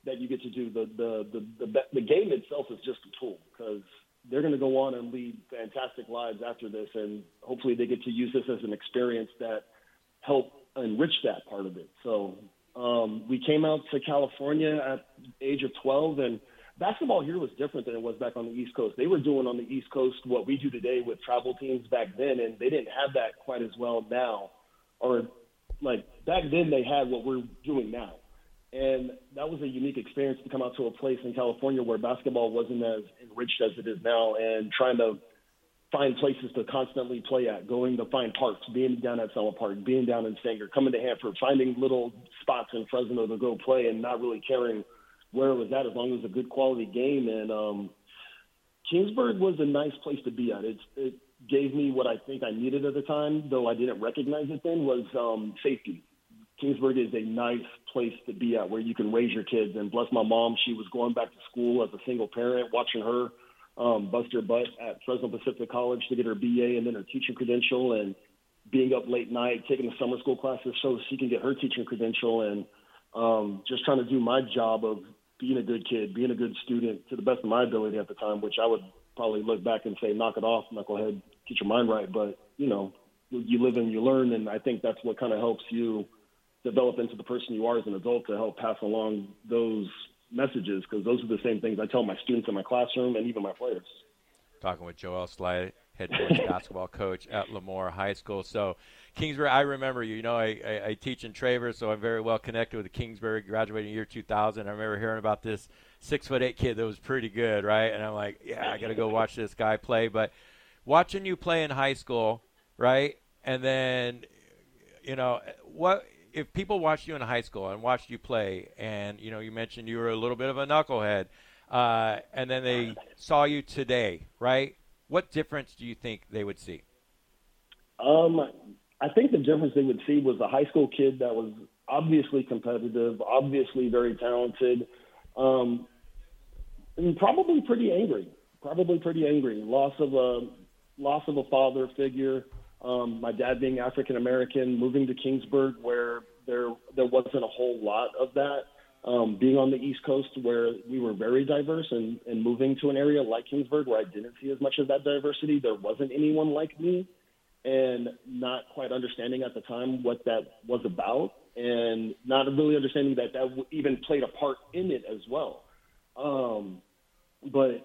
that you get to do. The the the the, the game itself is just a tool because they're going to go on and lead fantastic lives after this, and hopefully they get to use this as an experience that help enrich that part of it. So um, we came out to California at the age of twelve, and basketball here was different than it was back on the East Coast. They were doing on the East Coast what we do today with travel teams back then, and they didn't have that quite as well now. Or, like, back then they had what we're doing now. And that was a unique experience to come out to a place in California where basketball wasn't as enriched as it is now, and trying to find places to constantly play at, going to find parks, being down at Selma Park, being down in Sanger, coming to Hanford, finding little spots in Fresno to go play and not really caring where it was at as long as it was a good quality game. And um, Kingsburg was a nice place to be at. It, it gave me what I think I needed at the time, though I didn't recognize it then, was um, safety. Kingsburg is a nice place to be at where you can raise your kids. And bless my mom, she was going back to school as a single parent, watching her um, bust her butt at Fresno Pacific College to get her B A and then her teaching credential, and being up late night, taking the summer school classes so she can get her teaching credential, and um, just trying to do my job of being a good kid, being a good student to the best of my ability at the time, which I would probably look back and say, knock it off, knucklehead, get your mind right. But, you know, you live and you learn, and I think that's what kind of helps you develop into the person you are as an adult, to help pass along those messages, because those are the same things I tell my students in my classroom and even my players. Talking with Joel Slye, head boys basketball coach at Lemoore High School. So, Kingsbury, I remember you. You know, I, I, I teach in Traverse, so I'm very well connected with the Kingsbury, graduating in year two thousand. I remember hearing about this six foot eight kid that was pretty good, right? And I'm like, yeah, I got to go watch this guy play. But watching you play in high school, right? And then, you know, what if people watched you in high school and watched you play, and, you know, you mentioned you were a little bit of a knucklehead, uh, and then they saw you today, right? What difference do you think they would see? Um, I think the difference they would see was a high school kid that was obviously competitive, obviously very talented, um, and probably pretty angry. Probably pretty angry. Loss of a loss of a father figure. Um, my dad being African American, moving to Kingsburg where there there wasn't a whole lot of that. Um, being on the East Coast where we were very diverse, and, and moving to an area like Kingsburg where I didn't see as much of that diversity, there wasn't anyone like me, and not quite understanding at the time what that was about, and not really understanding that that even played a part in it as well. Um, but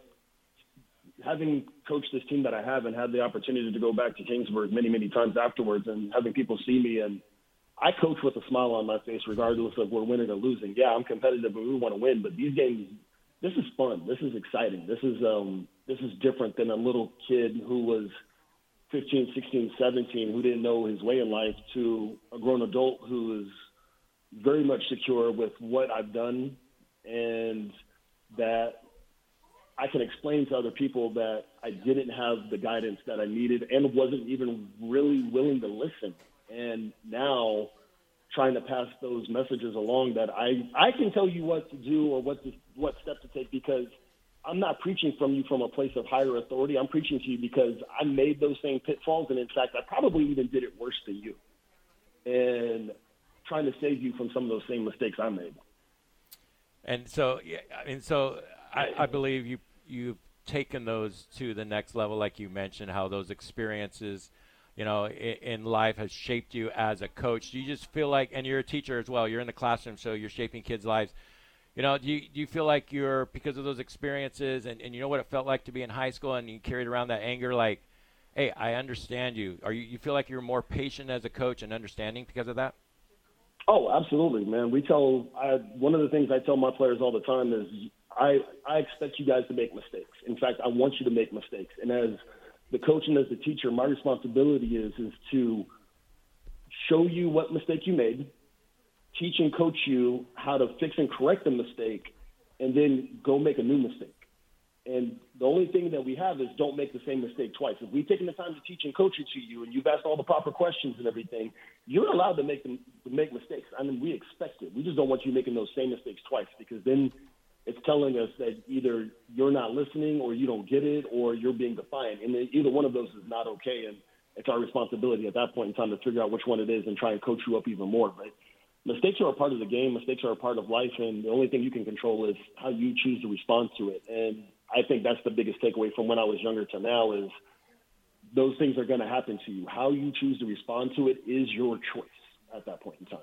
having coached this team that I have and had the opportunity to go back to Kingsburg many, many times afterwards, and having people see me, and I coach with a smile on my face regardless of we're winning or losing. Yeah, I'm competitive and we want to win, but these games, this is fun. This is exciting. This is um, this is different than a little kid who was fifteen, sixteen, seventeen, who didn't know his way in life, to a grown adult who is very much secure with what I've done, and that I can explain to other people that I didn't have the guidance that I needed and wasn't even really willing to listen. And now trying to pass those messages along that I, I can tell you what to do or what to, what step to take, because I'm not preaching from you from a place of higher authority. I'm preaching to you because I made those same pitfalls. And in fact, I probably even did it worse than you, and trying to save you from some of those same mistakes I made. And so, yeah, I mean, so I, I believe you, you've taken those to the next level, like you mentioned, how those experiences, you know, in, in life has shaped you as a coach. Do you just feel like, and you're a teacher as well, you're in the classroom, so you're shaping kids' lives. You know, do you, do you feel like you're, because of those experiences, and, and you know what it felt like to be in high school, and you carried around that anger, like, hey, I understand you. Are you, you feel like you're more patient as a coach and understanding because of that? Oh, absolutely, man. We tell, I, one of the things I tell my players all the time is I, I expect you guys to make mistakes. In fact, I want you to make mistakes. And as the coach and as the teacher, my responsibility is, is to show you what mistake you made, teach and coach you how to fix and correct the mistake, and then go make a new mistake. And the only thing that we have is don't make the same mistake twice. If we've taken the time to teach and coach it to you, and you've asked all the proper questions and everything, you're allowed to make them to make mistakes. I mean, we expect it. We just don't want you making those same mistakes twice, because then it's telling us that either you're not listening or you don't get it or you're being defiant. And either one of those is not okay. And it's our responsibility at that point in time to figure out which one it is and try and coach you up even more. But mistakes are a part of the game. Mistakes are a part of life, and the only thing you can control is how you choose to respond to it. And I think that's the biggest takeaway from when I was younger to now is those things are going to happen to you. How you choose to respond to it is your choice at that point in time.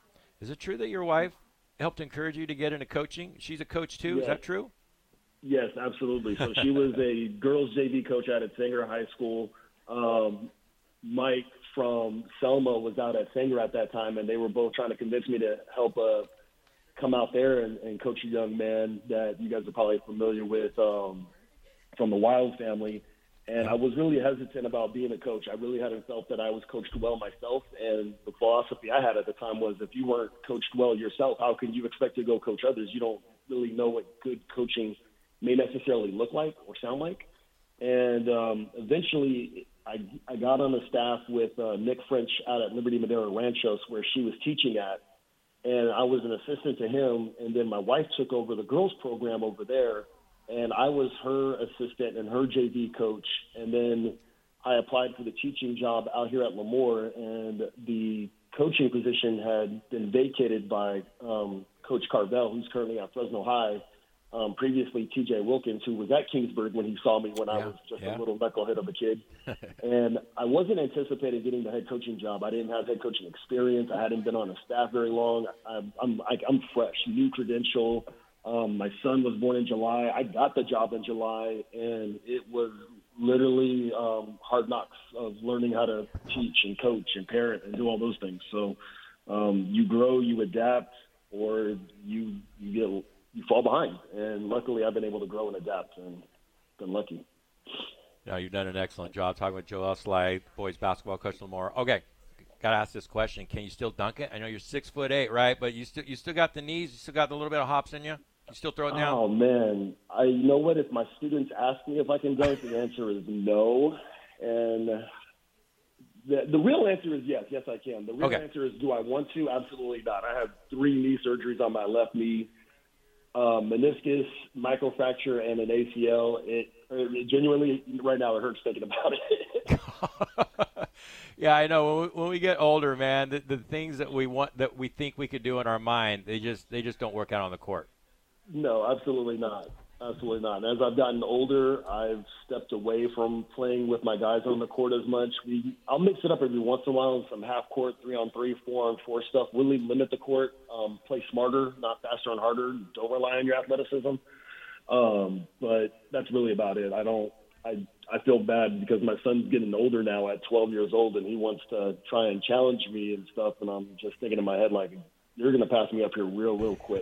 Is it true that your wife helped encourage you to get into coaching? She's a coach too. Yes. Is that true? Yes, absolutely. So she was a girls J V coach out at Sanger High School. Um, Mike from Selma was out at Sanger at that time, and they were both trying to convince me to help uh, come out there and, and coach a young man that you guys are probably familiar with um, from the Wild family. And I was really hesitant about being a coach. I really hadn't felt that I was coached well myself. And the philosophy I had at the time was if you weren't coached well yourself, how can you expect to go coach others? You don't really know what good coaching may necessarily look like or sound like. And um, eventually I, I got on the staff with uh, Nick French out at Liberty Madera Ranchos where she was teaching at. And I was an assistant to him. And then my wife took over the girls program over there. And I was her assistant and her J V coach. And then I applied for the teaching job out here at Lemoore, and the coaching position had been vacated by um, Coach Carvel, who's currently at Fresno High. Um, previously, T J Wilkins, who was at Kingsburg when he saw me when yeah, I was just yeah. a little knucklehead of a kid. And I wasn't anticipating getting the head coaching job. I didn't have head coaching experience. I hadn't been on a staff very long. I'm, I'm, I'm fresh, new credential. Um, my son was born in July. I got the job in July, and it was literally um, hard knocks of learning how to teach and coach and parent and do all those things. So um, you grow, you adapt, or you you get you fall behind. And luckily, I've been able to grow and adapt, and been lucky. No, you've done an excellent job talking with Joel Slye, boys basketball coach Lemoore. Okay, got to ask this question: can you still dunk it? I know you're six foot eight, right? But you still you still got the knees, you still got a little bit of hops in you. You still throw it down? Oh, man. I you know what? If my students ask me if I can dunk, the answer is no. And the, the real answer is yes. Yes, I can. The real okay. answer is do I want to? Absolutely not. I have three knee surgeries on my left knee, uh, meniscus, microfracture, and an A C L. It, it genuinely, right now, it hurts thinking about it. Yeah, I know. When we, when we get older, man, the, the things that we want, that we think we could do in our mind, they just they just don't work out on the court. No, absolutely not. Absolutely not. And as I've gotten older, I've stepped away from playing with my guys on the court as much. We, I'll mix it up every once in a while, some half court, three on three, four on four stuff. Really limit the court, um, play smarter, not faster and harder. Don't rely on your athleticism. Um, but that's really about it. I don't. I I feel bad because my son's getting older now at twelve years old, and he wants to try and challenge me and stuff. And I'm just thinking in my head like, you're going to pass me up here real, real quick.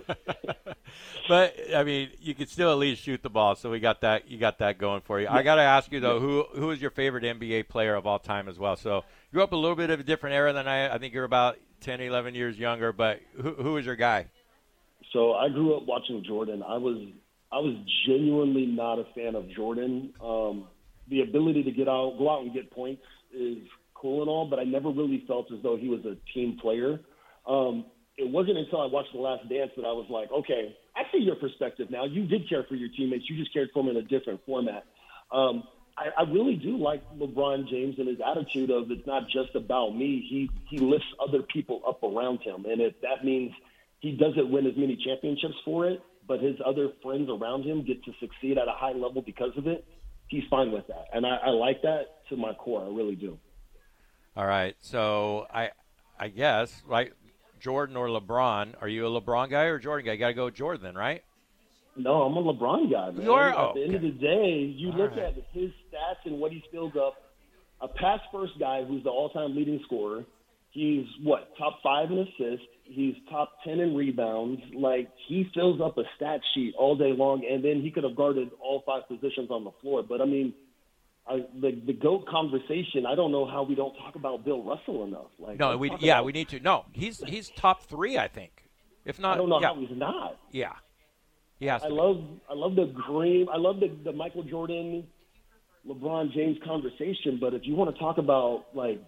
But I mean, you could still at least shoot the ball, so we got that. You got that going for you. Yeah. I got to ask you though, yeah. who who is your favorite N B A player of all time as well? So you grew up a little bit of a different era than I. I think you're about ten, eleven years younger. But who who is your guy? So I grew up watching Jordan. I was I was genuinely not a fan of Jordan. Um, the ability to get out, go out and get points is cool and all, but I never really felt as though he was a team player. Um, It wasn't until I watched The Last Dance that I was like, okay, I see your perspective now. You did care for your teammates. You just cared for them in a different format. Um, I, I really do like LeBron James and his attitude of it's not just about me. He he lifts other people up around him. And if that means he doesn't win as many championships for it, but his other friends around him get to succeed at a high level because of it, he's fine with that. And I, I like that to my core. I really do. All right. So I I guess, right, Jordan or LeBron, are you a LeBron guy or a Jordan guy? You got to go with Jordan, right? No, I'm a LeBron guy, man. You are? At Oh, the okay. end of the day, you All look right. at his stats and what he fills up. A pass-first guy who's the all-time leading scorer. He's, what, top five in assists. He's top ten in rebounds. Like, he fills up a stat sheet all day long, and then he could have guarded all five positions on the floor. But, I mean, I, the, the GOAT conversation, I don't know how we don't talk about Bill Russell enough. Like, No, let's we talk yeah, about- we need to. No, he's he's top three, I think. If not, I don't know yeah, how he's not. yeah, he has I to be. love I love the Dream. I love the, the Michael Jordan, LeBron James conversation. But if you want to talk about like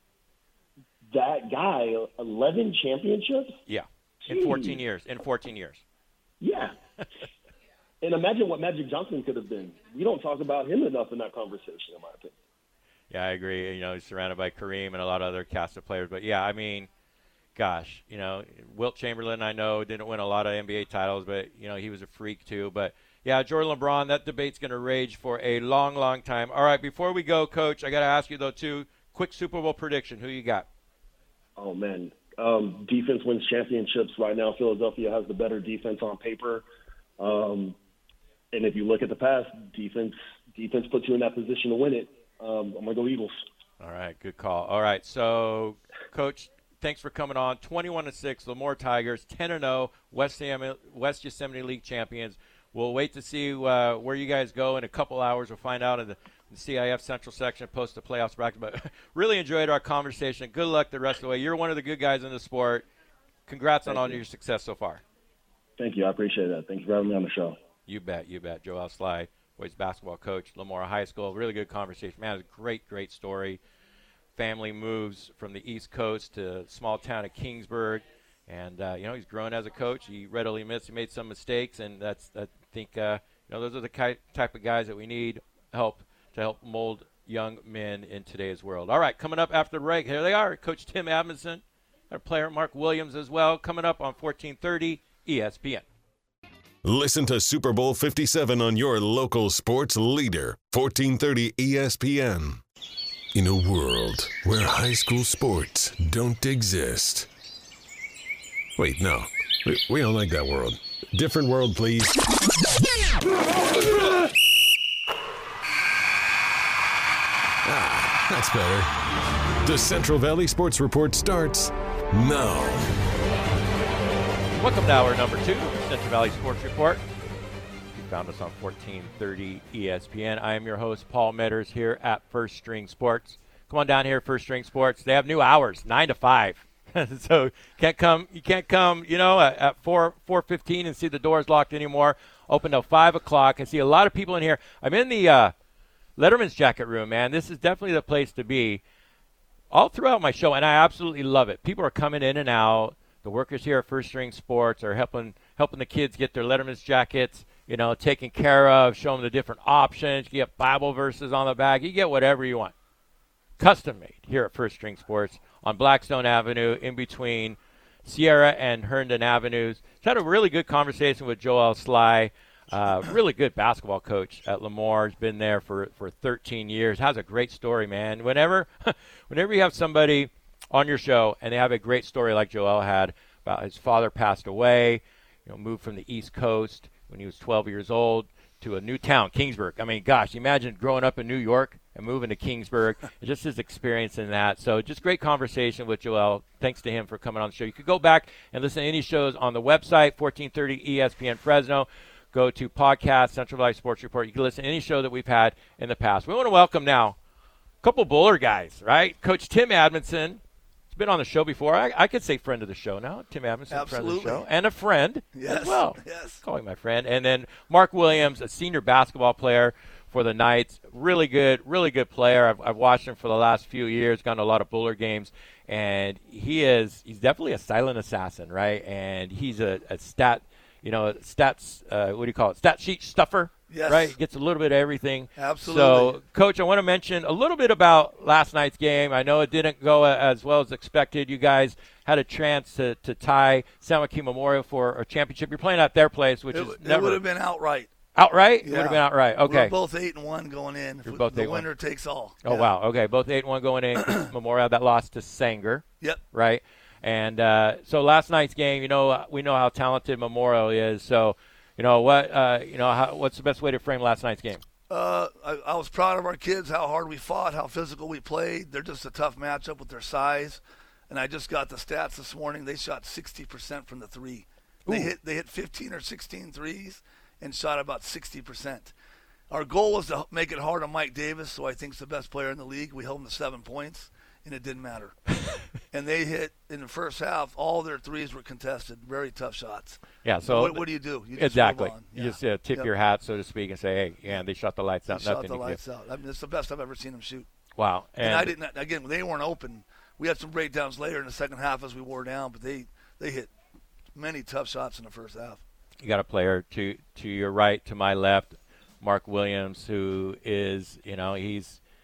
that guy, eleven championships. Yeah, in Jeez. fourteen years. In fourteen years. Yeah. And imagine what Magic Johnson could have been. We don't talk about him enough in that conversation, in my opinion. Yeah, I agree. You know, he's surrounded by Kareem and a lot of other cast of players. But yeah, I mean, gosh, you know, Wilt Chamberlain, I know, didn't win a lot of N B A titles, but, you know, he was a freak too. But, yeah, Jordan LeBron, that debate's going to rage for a long, long time. All right, before we go, Coach, I got to ask you, though, too, quick Super Bowl prediction. Who you got? Oh, man. Um, defense wins championships. Right now, Philadelphia has the better defense on paper. Um, and if you look at the past, defense defense puts you in that position to win it. Um, I'm going to go Eagles. All right, good call. All right, so, Coach, thanks for coming on. twenty-one to six, Lemoore Tigers, ten and oh, West West Yosemite League champions. We'll wait to see uh, where you guys go in a couple hours. We'll find out in the, the C I F Central section post the playoffs bracket. But really enjoyed our conversation. Good luck the rest of the way. You're one of the good guys in the sport. Congrats Thank on all you. your success so far. Thank you. I appreciate that. Thank you for having me on the show. You bet, you bet. Joel Sly, boys basketball coach, Lemoore High School. Really good conversation. Man, it's a great, great story. Family moves from the East Coast to small town of Kingsburg. And, uh, you know, he's grown as a coach. He readily admits he made some mistakes, and that's, I think, uh, you know, those are the ki- type of guys that we need help to help mold young men in today's world. All right, coming up after the break, here they are, Coach Tim Adamson, our player Mark Williams as well, coming up on fourteen thirty E S P N. Listen to Super Bowl fifty-seven on your local sports leader, fourteen thirty E S P N. In a world where high school sports don't exist. Wait, no. We, we don't like that world. Different world, please. Ah, that's better. The Central Valley Sports Report starts now. Welcome to hour number two of the Central Valley Sports Report. You found us on fourteen thirty E S P N. I am your host, Paul Metters, here at First String Sports. Come on down here, First String Sports. They have new hours, nine to five. So can't come, you can't come, you know, at, at four four fifteen and see the doors locked anymore. Open till five o'clock. I see a lot of people in here. I'm in the uh, Letterman's Jacket Room, man. This is definitely the place to be. All throughout my show, and I absolutely love it. People are coming in and out. The workers here at First String Sports are helping helping the kids get their Letterman's jackets, you know, taken care of, showing them the different options. You get Bible verses on the back. You get whatever you want. Custom made here at First String Sports on Blackstone Avenue in between Sierra and Herndon Avenues. Just had a really good conversation with Joel Sly, uh, really good basketball coach at Lemoore. He's been there for, for thirteen years. Has a great story, man. Whenever, whenever you have somebody on your show and they have a great story like Joel had about his father passed away, you know, moved from the East Coast when he was twelve years old to a new town, Kingsburg. I mean, gosh, imagine growing up in New York and moving to Kingsburg, just his experience in that. So just great conversation with Joel. Thanks to him for coming on the show. You could go back and listen to any shows on the website, fourteen thirty E S P N Fresno. Go to podcast, Central Valley Sports Report. You can listen to any show that we've had in the past. We want to welcome now a couple Bowler guys, right? Coach Tim Adamson. He's been on the show before. I, I could say friend of the show now. Tim Adamson, Absolutely. friend of the show. And a friend Yes. as well. Yes. Call him my friend. And then Mark Williams, a senior basketball player for the Knights. Really good, really good player. I've, I've watched him for the last few years, gone to a lot of Bowler games. And he is, he's definitely a silent assassin, right? And he's a, a stat, you know, stats, uh, what do you call it? Stat sheet stuffer. Yes. Right? Gets a little bit of everything. Absolutely. So, Coach, I want to mention a little bit about last night's game. I know it didn't go as well as expected. You guys had a chance to, to tie San Joaquin Memorial for a championship. You're playing at their place, which It, is it never would have been outright. outright. It Yeah. would have been outright. Okay. We're both eight and one going in. You're If both the eight and one. winner takes all. Oh Yeah. wow. Okay. Both eight and one going in. Memorial that lost to Sanger. Yep. Right. And uh, so last night's game, you know, we know how talented Memorial is. So, you know what, uh, you know, how, what's the best way to frame last night's game? Uh, I, I was proud of our kids, how hard we fought, how physical we played. They're just a tough matchup with their size. And I just got the stats this morning. They shot sixty percent from the three. They Ooh. hit they hit fifteen or sixteen threes and shot about sixty percent. Our goal was to make it hard on Mike Davis, who I think is the best player in the league. We held him to seven points, and it didn't matter. And they hit, in the first half, all their threes were contested. Very tough shots. Yeah. So what, what do you do? You just exactly. move on. You Yeah. just uh, tip Yep. your hat, so to speak, and say, hey, yeah, they shot the lights out. They shot Nothing the you can lights do. out. I mean, it's the best I've ever seen them shoot. Wow. And, And, I didn't. Again, they weren't open. We had some breakdowns later in the second half as we wore down, but they they hit many tough shots in the first half. you got a player to to your right, to my left, Mark Williams, who is, you know, he's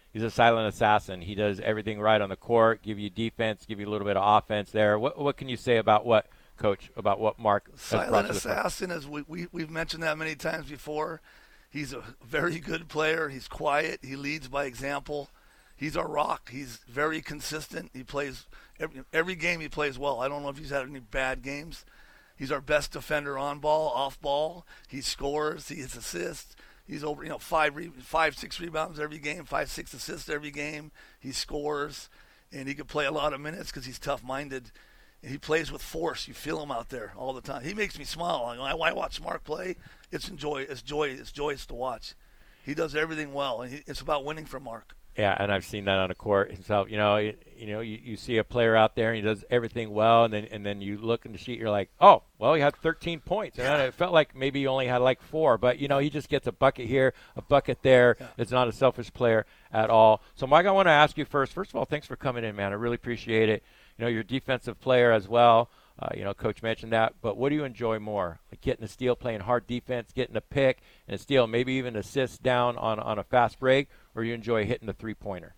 he's a silent assassin. He does everything right on the court, give you defense, give you a little bit of offense there. What what can you say about what, Coach, about what Mark has brought Silent to the front? assassin, as we, we, we've mentioned that many times before. He's a very good player. He's quiet. He leads by example. He's our rock. He's very consistent. He plays every, every game he plays well. I don't know if he's had any bad games. He's our best defender on ball, off ball. He scores. He hits assists. He's over, you know, five, re- five, six rebounds every game, five, six assists every game. He scores, and he could play a lot of minutes because he's tough-minded. And he plays with force. You feel him out there all the time. He makes me smile. When I, when I watch Mark play, it's enjoy, it's joy, it's joyous to watch. He does everything well, and he, it's about winning for Mark. Yeah, and I've seen that on the court himself. You know, you, you know, you, you see a player out there and he does everything well, and then and then you look in the sheet, you're like, oh, well, he had thirteen points, and yeah. It felt like maybe he only had like four, but you know, he just gets a bucket here, a bucket there. Yeah. It's not a selfish player at all. So, Mike, I want to ask you first. First of all, thanks for coming in, man. I really appreciate it. You know, you're a defensive player as well. Uh, you know, Coach mentioned that. But what do you enjoy more? Like getting a steal, playing hard defense, getting a pick and a steal, maybe even assist down on, on a fast break, or you enjoy hitting the three-pointer?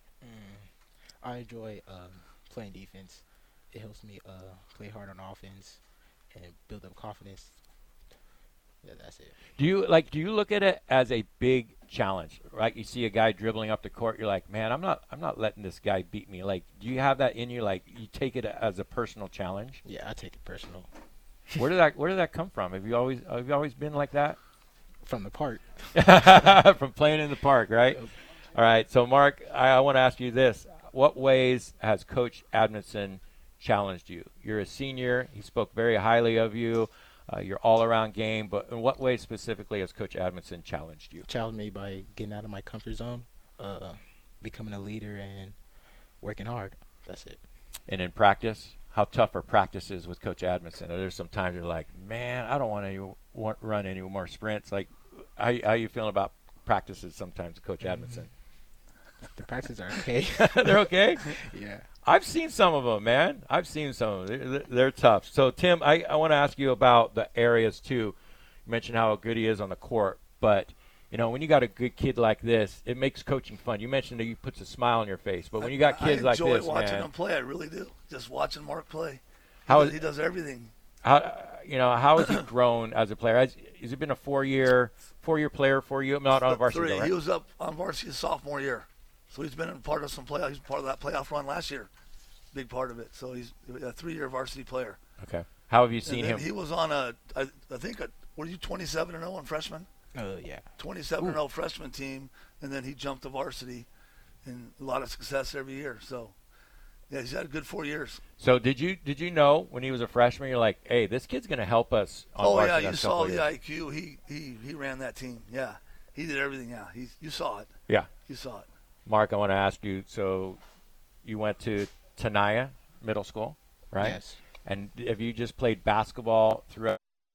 Mm, I enjoy um, playing defense. It helps me uh, play hard on offense and build up confidence. Yeah, that's it. Do you like? Do you look at it as a big challenge? Right? You see a guy dribbling up the court, you're like, man, I'm not, I'm not letting this guy beat me. Like, do you have that in you? Like, you take it as a personal challenge? Yeah, I take it personal. Where did that, where did that come from? Have you always, have you always been like that? From the park. From playing in the park, right? Yep. All right. So, Mark, I, I want to ask you this: what ways has Coach Admonson challenged you? You're a senior. He spoke very highly of you. Uh, your all-around game, but in what way specifically has Coach Admonson challenged you? Challenged me by getting out of my comfort zone, uh, becoming a leader, and working hard. That's it. And in practice, how tough are practices with Coach Admonson? Are there some times you're like, man, I don't want to want, run any more sprints? Like, how, how are you feeling about practices sometimes with Coach mm-hmm. Admonson? The practices are okay. They're okay? Yeah. I've seen some of them, man. I've seen some of them. They're, they're tough. So, Tim, I, I want to ask you about the areas, too. You mentioned how good he is on the court. But, you know, when you got a good kid like this, it makes coaching fun. You mentioned that he puts a smile on your face. But when you got kids like this, man. I enjoy watching him play. I really do. Just watching Mark play. He, how does, is, he does everything. How, you know, how has he grown as a player? Has, has he been a four-year four-year player for you? Not on varsity, though, right? He was up on varsity his sophomore year. So he's been in part of some playoff. He's part of that playoff run last year, big part of it. So he's a three-year varsity player. Okay. How have you seen him? He was on a, I, I think, a, were you twenty-seven and oh on freshman? Oh uh, yeah. twenty-seven and oh freshman team, and then he jumped to varsity, and a lot of success every year. So, yeah, he's had a good four years. So did you did you know when he was a freshman, you're like, hey, this kid's going to help us on oh, varsity? Oh yeah, you saw the I Q. He he he ran that team. Yeah, he did everything. Yeah, he you saw it. Yeah, you saw it. Mark, I want to ask you, so you went to Tenaya Middle School, right? Yes. And have you just played basketball throughout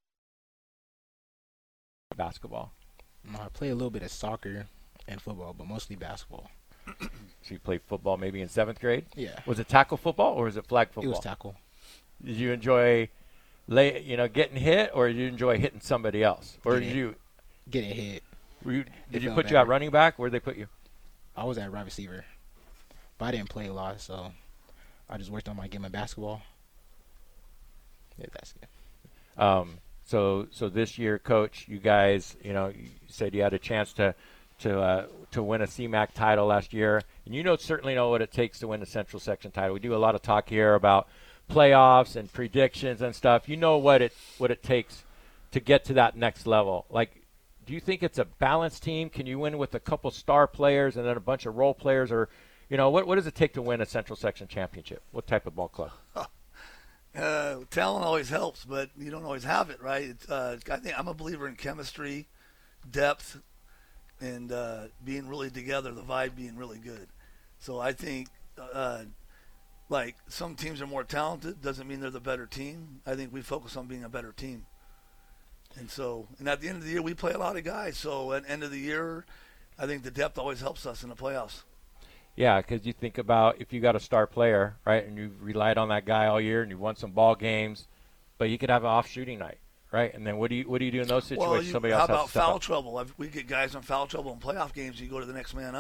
basketball? I play a little bit of soccer and football, but mostly basketball. So you played football maybe in seventh grade? Yeah. Was it tackle football or was it flag football? It was tackle. Did you enjoy lay, you know, getting hit, or did you enjoy hitting somebody else? Or getting, did you getting hit? Were you, did you put better. you at running back? Where did they put you? I was at wide receiver, but I didn't play a lot, so I just worked on my game of basketball. Yeah, that's it. Um, so, so this year, Coach, you guys, you know, you said you had a chance to, to, uh, to win a C M A C title last year, and you know certainly know what it takes to win a Central Section title. We do a lot of talk here about playoffs and predictions and stuff. You know what it what it takes to get to that next level. Like, do you think it's a balanced team? Can you win with a couple star players and then a bunch of role players, or, you know, what what does it take to win a Central Section championship? What type of ball club? Uh, talent always helps, but you don't always have it, right? It's, uh, I think I'm a believer in chemistry, depth, and uh, being really together, the vibe being really good. So I think, uh, like, some teams are more talented, doesn't mean they're the better team. I think we focus on being a better team. And so, and at the end of the year, we play a lot of guys. So at the end of the year, I think the depth always helps us in the playoffs. Yeah, because you think about if you got a star player, right, and you've relied on that guy all year and you won some ball games, but you could have an off shooting night, right? And then what do you what do you do in those situations? Well, you, Somebody how else about has to step foul up. trouble? We get guys in foul trouble in playoff games. You go to the next man up.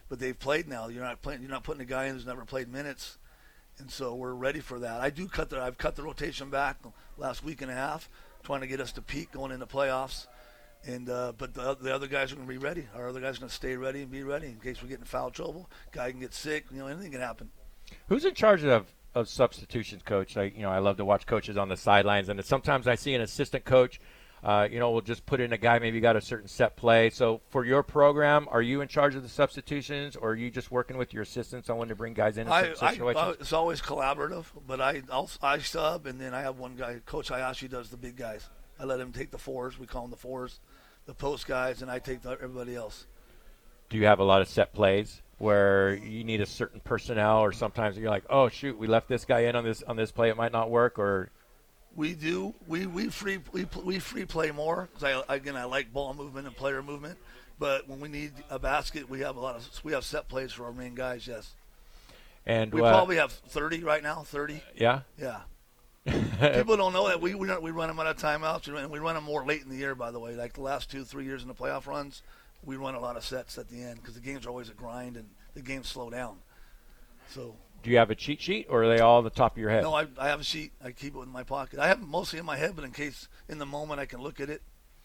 but they've played now. You're not playing. You're not putting a guy in who's never played minutes, and so we're ready for that. I do cut the. I've cut the rotation back last week and a half, trying to get us to peak going into playoffs. And uh, but the, the other guys are going to be ready. Our other guys are going to stay ready and be ready in case we get in foul trouble. Guy can get sick. You know, anything can happen. Who's in charge of, of substitutions, Coach? I, you know, I love to watch coaches on the sidelines, and sometimes I see an assistant coach. Uh, you know, we'll just put in a guy maybe got a certain set play. So for your program, are you in charge of the substitutions, or are you just working with your assistants on when to bring guys in, in I, certain situations? I, it's always collaborative, but I I'll, I sub, and then I have one guy, Coach Hayashi, does the big guys. I let him take the fours. We call them the fours, the post guys, and I take the, everybody else. Do you have a lot of set plays where you need a certain personnel, or sometimes you're like, oh shoot, we left this guy in on this on this play, it might not work, or? We do. We we free we we free play more because I again I like ball movement and player movement, but when we need a basket, we have a lot of we have set plays for our main guys. Yes. And we uh, probably have thirty right now. Thirty. Yeah. Yeah. People don't know that we we, we run them out of timeouts, and we run them more late in the year. By the way, like the last two three years in the playoff runs, we run a lot of sets at the end because the games are always a grind and the games slow down. So. Do you have a cheat sheet, or are they all on the top of your head? No, I, I have a sheet. I keep it in my pocket. I have it mostly in my head, but in case in the moment I can look at it.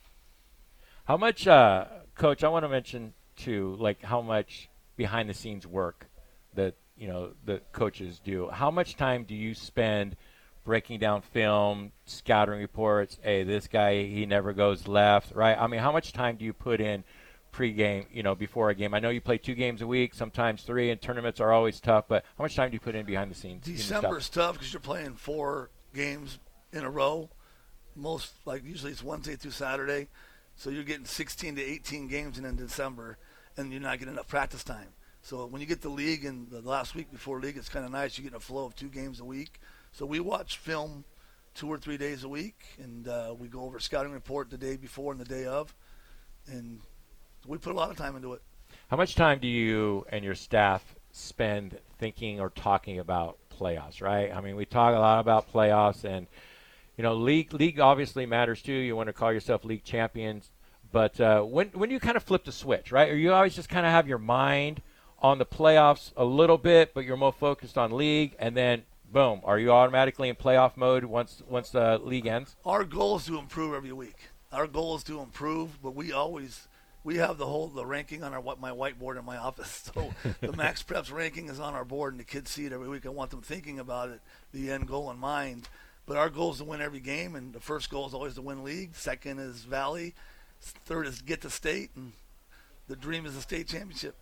How much, uh, Coach, I want to mention, too, like how much behind-the-scenes work that, you know, the coaches do. How much time do you spend breaking down film, scouting reports, hey, this guy, he never goes left, right? I mean, how much time do you put in pre-game, you know, before a game? I know you play two games a week, sometimes three, and tournaments are always tough, but how much time do you put in behind the scenes? December's tough because you're playing four games in a row. Most, like, usually it's Wednesday through Saturday, so you're getting sixteen to eighteen games in, in December, and you're not getting enough practice time. So when you get the league and the last week before league, it's kind of nice. You get a flow of two games a week. So we watch film two or three days a week, and uh, we go over scouting report the day before and the day of, and we put a lot of time into it. How much time do you and your staff spend thinking or talking about playoffs, right? I mean, we talk a lot about playoffs, and, you know, league league obviously matters too. You want to call yourself league champions. But uh, when, when do you kind of flip the switch, right? Or you always just kind of have your mind on the playoffs a little bit, but you're more focused on league, and then, boom, are you automatically in playoff mode once once the league ends? Our goal is to improve every week. Our goal is to improve, but we always – we have the whole the ranking on our my whiteboard in my office. So the Max Preps ranking is on our board, and the kids see it every week. I want them thinking about it, the end goal in mind. But our goal is to win every game, and the first goal is always to win league. Second is Valley. Third is get to state, and the dream is the state championship.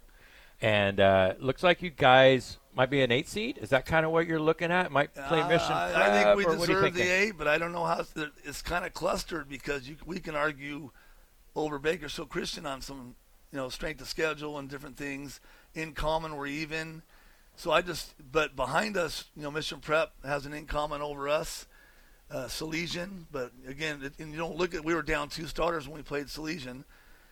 And uh, looks like you guys might be an eight seed. Is that kind of what you're looking at? Might play Mission uh, Prep, I think we or deserve the eight, but I don't know how it's, it's kind of clustered because you, we can argue over Bakersfield Christian on some, you know, strength of schedule and different things. In common, we're even. So I just, but behind us, you know, Mission Prep has an in common over us, uh, Salesian. But again, it, and you don't look at, we were down two starters when we played Salesian,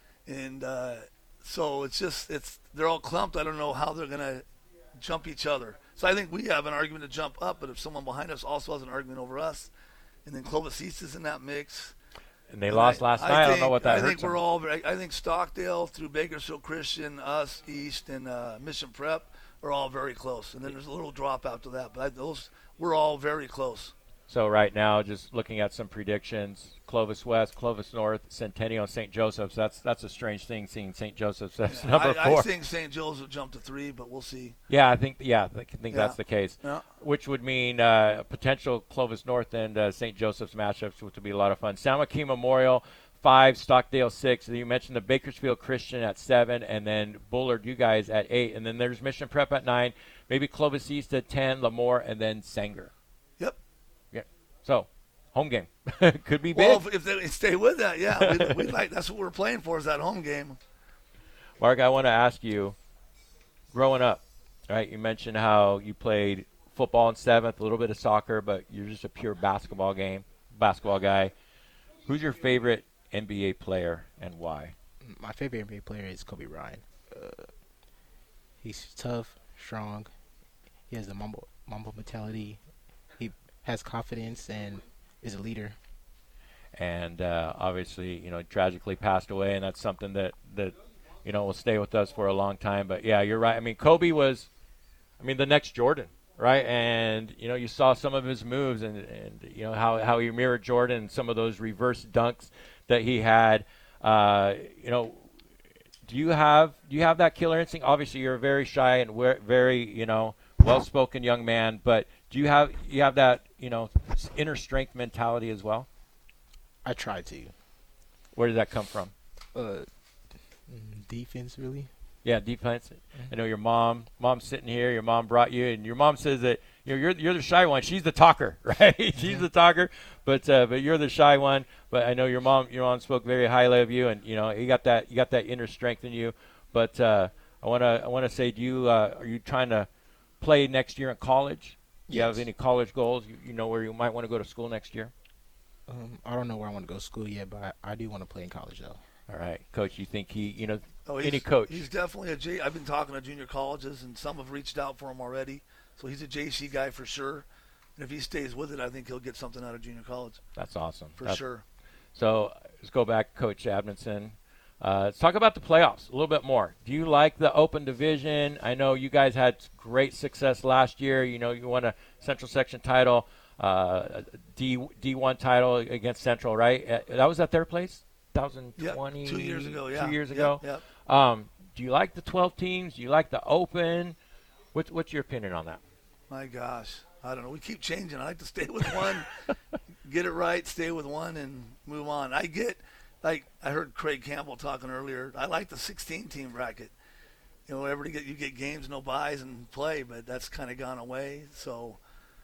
and uh, so it's just, it's they're all clumped. I don't know how they're gonna jump each other. So I think we have an argument to jump up, but if someone behind us also has an argument over us, and then Clovis East is in that mix. And they and lost I, last I night. Think, I don't know what that I hurts think we're them. all. I think Stockdale through Bakersfield Christian, us East, and uh, Mission Prep are all very close. And then there's a little drop after that, but I, those we're all very close. So right now, just looking at some predictions: Clovis West, Clovis North, Centennial, and Saint Joseph's. That's that's a strange thing seeing Saint Joseph's as yeah, number I, four. I think Saint Joseph's will jump to three, but we'll see. Yeah, I think yeah, I think yeah. that's the case. Yeah. Which would mean uh, potential Clovis North and uh, Saint Joseph's matchups, which would be a lot of fun. San Joaquin Memorial five, Stockdale six. You mentioned the Bakersfield Christian at seven, and then Bullard, you guys at eight, and then there's Mission Prep at nine, maybe Clovis East at ten, Lemoore, and then Sanger. Yep. Yeah. So. Home game. Could be big. Well, if, if they stay with that, yeah. We'd, we'd like, that's what we're playing for is that home game. Mark, I want to ask you, growing up, right, you mentioned how you played football in seventh, a little bit of soccer, but you're just a pure basketball game, basketball guy. Who's your favorite N B A player and why? My favorite N B A player is Kobe Bryant. Uh, he's tough, strong. He has the mumble, mumble mentality. He has confidence and is a leader. And uh, obviously, you know, tragically passed away, and that's something that, that you know, will stay with us for a long time. But, yeah, you're right. I mean, Kobe was, I mean, the next Jordan, right? And, you know, you saw some of his moves and, and you know, how, how he mirrored Jordan and some of those reverse dunks that he had. Uh, you know, do you have do you have that killer instinct? Obviously, you're a very shy and very, you know, well-spoken young man, but do you have you have that, you know, inner strength mentality as well? I try to. Where did that come from? Uh, defense, really. Yeah, defense. I know your mom. Mom's sitting here. Your mom brought you, and your mom says that you know, you're you're the shy one. She's the talker, right? Mm-hmm. She's the talker, but uh, but you're the shy one. But I know your mom. Your mom spoke very highly of you, and you know you got that you got that inner strength in you. But uh, I wanna I wanna say, do you uh, are you trying to play next year in college? Do you Yes. have any college goals? You, you know where you might want to go to school next year? Um, I don't know where I want to go to school yet, but I, I do want to play in college, though. All right, Coach. You think he, you know, Oh, any he's, coach? He's definitely a J. I've been talking to junior colleges, and some have reached out for him already. So he's a J C guy for sure. And if he stays with it, I think he'll get something out of junior college. That's awesome. For That's, sure. So let's go back, Coach Admonson. Uh, let's talk about the playoffs a little bit more. Do you like the open division? I know you guys had great success last year. You know, you won a Central Section title, uh, D D1 title against Central, right? Uh, that was at their place, twenty twenty. Yep, two years ago, yeah. Two years Yep, ago. yep. Um, do you like the twelve teams? Do you like the open? What's what's your opinion on that? My gosh. I don't know. We keep changing. I like to stay with one, get it right, stay with one, and move on. I get, like I heard Craig Campbell talking earlier, I like the sixteen-team bracket. You know, everybody get you get games, no buys, and play, but that's kind of gone away. So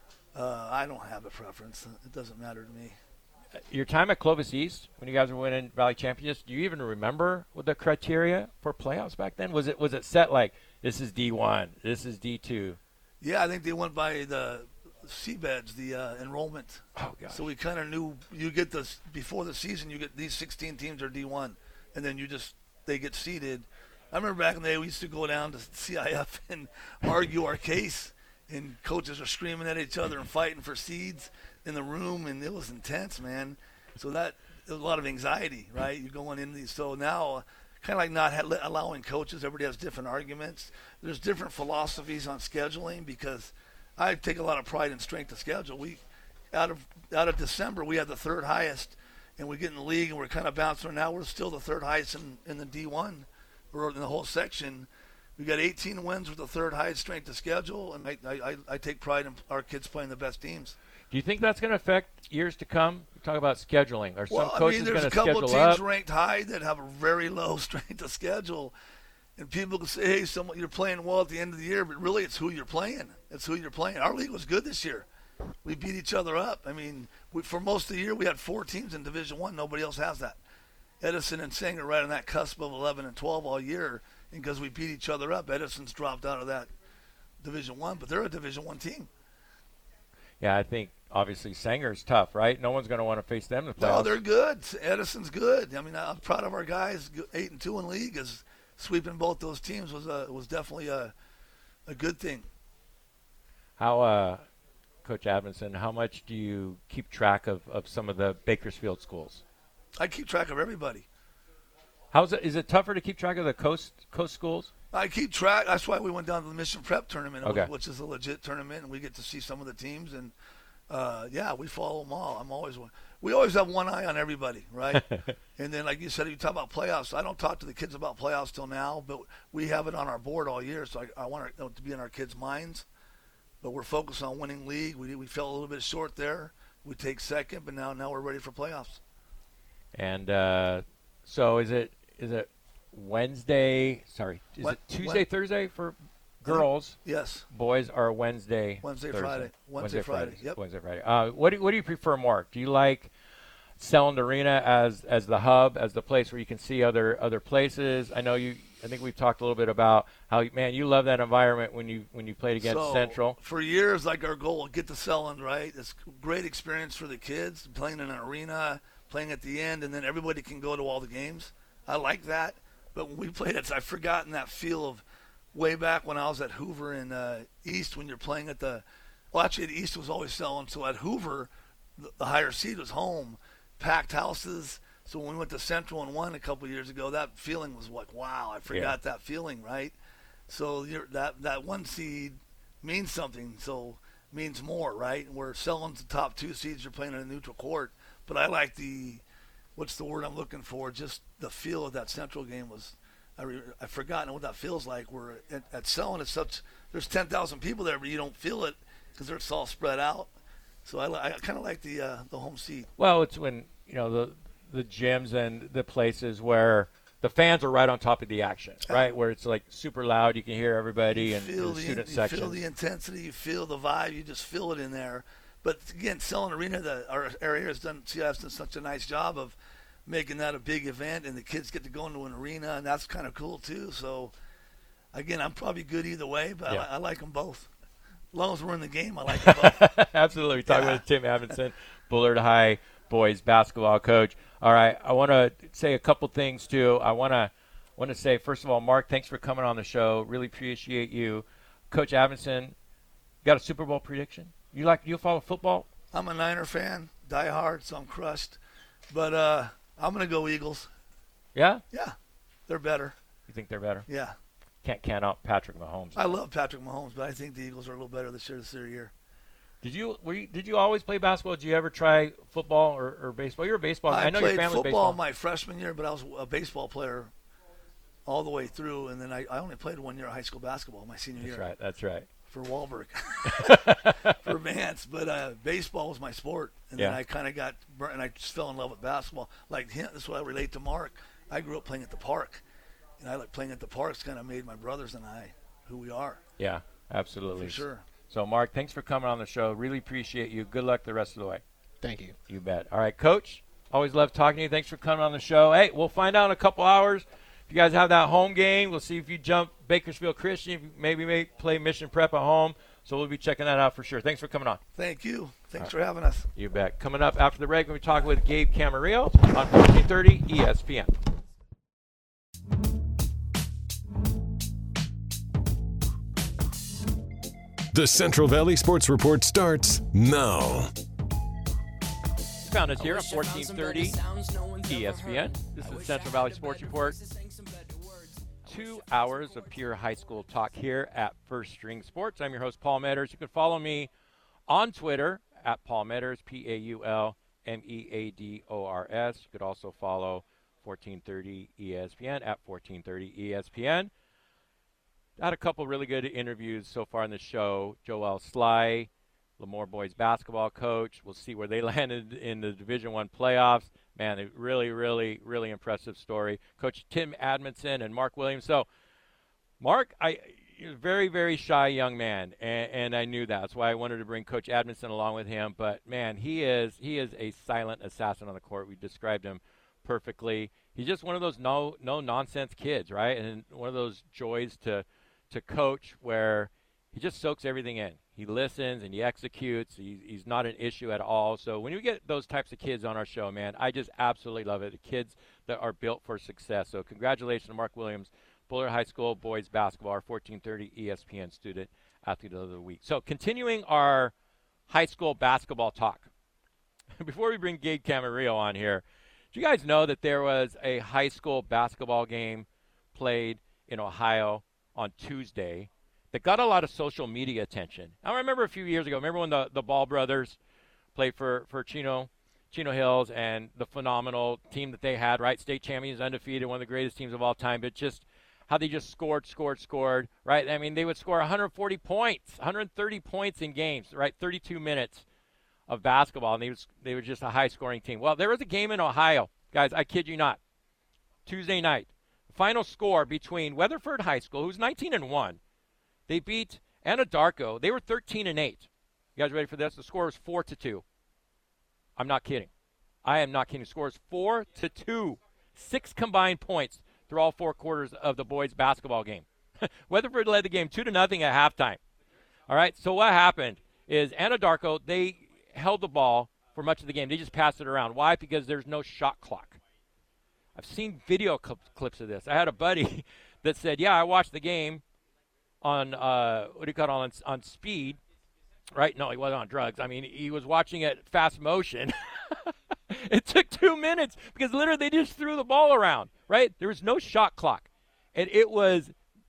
uh, I don't have a preference. It doesn't matter to me. Your time at Clovis East, when you guys were winning Valley Championships, do you even remember what the criteria for playoffs back then? Was it was it set like this is D one, this is D two? Yeah, I think they went by the seabeds, the uh, enrollment. Oh, gosh. So we kind of knew you get this before the season. You get these sixteen teams are D one, and then you just they get seeded. I remember back in the day we used to go down to C I F and argue our case, and coaches are screaming at each other and fighting for seeds in the room, and it was intense, man. So that there was a lot of anxiety, right? You're going in these. So now, kind of like not ha- allowing coaches. Everybody has different arguments. There's different philosophies on scheduling because I take a lot of pride in strength of schedule. We out of out of December we had the third highest, and we get in the league and we're kind of bouncing. Now we're still the third highest in, in the D one, or in the whole section. We got eighteen wins with the third highest strength of schedule, and I I, I take pride in our kids playing the best teams. Do you think that's going to affect years to come? We talk about scheduling. Are Well, some coaches I mean, there's going a to couple schedule of teams up? ranked high that have a very low strength of schedule, and people can say, "Hey, someone you're playing well at the end of the year," but really, it's who you're playing. It's who you're playing. Our league was good this year. We beat each other up. I mean, we, for most of the year, we had four teams in Division One. Nobody else has that. Edison and Sanger right on that cusp of eleven and twelve all year, and because we beat each other up, Edison's dropped out of that Division One, but they're a Division One team. Yeah, I think obviously Sanger's tough, right? No one's going to want to face them in the playoffs. No, they're good. Edison's good. I mean, I'm proud of our guys. Eight and two in league is sweeping both those teams was a, was definitely a a good thing. How, uh, Coach Admonson, how much do you keep track of, of some of the Bakersfield schools? I keep track of everybody. How's it? Is it tougher to keep track of the coast coast schools? I keep track. That's why we went down to the Mission Prep tournament, Okay. which is a legit tournament, and we get to see some of the teams. And uh, yeah, we follow them all. I'm always one. We always have one eye on everybody, right? And then, like you said, you talk about playoffs. I don't talk to the kids about playoffs till now, but we have it on our board all year, so I, I want it to be in our kids' minds. But we're focused on winning league. We we fell a little bit short there. We take second, but now now we're ready for playoffs. And uh, so is it is it Wednesday? Sorry, is What- it Tuesday, what- Thursday for girls? Yes. Boys are Wednesday, Wednesday, Thursday. Friday. Wednesday, Friday, Fridays. yep. Wednesday, Friday. Uh, what do what do you prefer more? Do you like Selland Arena as as the hub, as the place where you can see other other places? I know you. I think we've talked a little bit about how, man, you love that environment when you when you played against so, Central. For years, like our goal, get to Selland, right? It's a great experience for the kids, playing in an arena, playing at the end, and then everybody can go to all the games. I like that. But when we played it, I've forgotten that feel of way back when I was at Hoover in uh, East when you're playing at the – well, actually, the East was always Selland. So at Hoover, the, the higher seed was home, packed houses, So when we went to Central and won a couple years ago, that feeling was like, wow, I forgot yeah. that feeling, right? So you're, that that one seed means something, so means more, right? And we're selling the top two seeds. You're playing in a neutral court, but I like the, what's the word I'm looking for? Just the feel of that Central game was, I re, I've forgotten what that feels like. We're at, at Selling, it's such, there's ten thousand people there, but you don't feel it because it's all spread out. So I, I kind of like the uh, the home seat. Well, it's when, you know, the the gyms and the places where the fans are right on top of the action, right? Where it's like super loud, you can hear everybody you and feel the the student you section. You feel the intensity, you feel the vibe, you just feel it in there. But again, Selling Arena, the, our area has done, C I F's done such a nice job of making that a big event, and the kids get to go into an arena, and that's kind of cool too. So again, I'm probably good either way, but yeah. I, I like them both. As long as we're in the game, I like them both. Absolutely. We're talking yeah. with Tim Adamson, Bullard High boys basketball coach. All right, I want to say a couple things too. I want to want to say, first of all, Mark, thanks for coming on the show. Really appreciate you. Coach Adamson, got a Super Bowl prediction? You like you follow football? I'm a Niner fan, die hard, so I'm crushed. But uh, I'm going to go Eagles. Yeah? Yeah, they're better. You think they're better? Yeah. Can't count out Patrick Mahomes. I love Patrick Mahomes, but I think the Eagles are a little better this year, this year. Did you were you, did you always play basketball? Did you ever try football or, or baseball? You're a baseball. I, I know played your family's football baseball. my freshman year, but I was a baseball player all the way through, and then I, I only played one year of high school basketball my senior that's year. That's right. That's right. For Wahlberg, for Vance, but uh, baseball was my sport, and yeah. then I kind of got burnt, and I just fell in love with basketball. Like him, that's what I relate to Mark. I grew up playing at the park, and I like playing at the parks. Kind of made my brothers and I who we are. Yeah, absolutely. For sure. So, Mark, thanks for coming on the show. Really appreciate you. Good luck the rest of the way. Thank you. You bet. All right, Coach, always love talking to you. Thanks for coming on the show. Hey, we'll find out in a couple hours. If you guys have that home game, we'll see if you jump Bakersfield Christian, if you maybe may play Mission Prep at home. So we'll be checking that out for sure. Thanks for coming on. Thank you. Thanks right. for having us. You bet. Coming up after the break, we'll be talking with Gabe Camarillo on fourteen thirty E S P N. The Central Valley Sports Report starts now. Found us here on fourteen thirty E S P N. This is Central Valley Sports Report. Two hours of pure high school talk here at First String Sports. I'm your host, Paul Meadors. You can follow me on Twitter at Paul Meadors, P A U L M E A D O R S. You could also follow fourteen thirty E S P N at fourteen thirty E S P N. Had a couple really good interviews so far in the show. Joel Sly, Lemoore boys basketball coach. We'll see where they landed in the Division One playoffs. Man, a really, really, really impressive story. Coach Tim Adamson and Mark Williams. So, Mark, I you're a very, very shy young man, and, and I knew that. That's why I wanted to bring Coach Adamson along with him. But, man, he is he is a silent assassin on the court. We described him perfectly. He's just one of those no no nonsense kids, right? And one of those joys to to coach where he just soaks everything in. He listens and he executes. He's, he's not an issue at all. So when you get those types of kids on our show, man, I just absolutely love it. The kids that are built for success. So congratulations to Mark Williams, Bullard High School boys basketball, our fourteen thirty E S P N student athlete of the week. So continuing our high school basketball talk. Before we bring Gabe Camarillo on here, do you guys know that there was a high school basketball game played in Ohio on Tuesday that got a lot of social media attention? I remember a few years ago, remember when the, the Ball brothers played for, for Chino Chino Hills and the phenomenal team that they had, right? State champions, undefeated, one of the greatest teams of all time, but just how they just scored, scored, scored, right? I mean, they would score one hundred forty points, one hundred thirty points in games, right? thirty-two minutes of basketball, and they, was, they were just a high-scoring team. Well, there was a game in Ohio, guys, I kid you not, Tuesday night. Final score between Weatherford High School, who's nineteen and one. They beat Anadarko. They were thirteen and eight. You guys ready for this? The score was four to two. I'm not kidding. I am not kidding. The score is four to two. Six combined points through all four quarters of the boys' basketball game. Weatherford led the game two to nothing at halftime. All right, so what happened is Anadarko, they held the ball for much of the game. They just passed it around. Why? Because there's no shot clock. I've seen video cl- clips of this. I had a buddy that said, yeah, I watched the game on, uh, what do you call it, on, on speed, right? No, he wasn't on drugs. I mean, he was watching it fast motion. It took two minutes because literally they just threw the ball around, right? There was no shot clock. And it was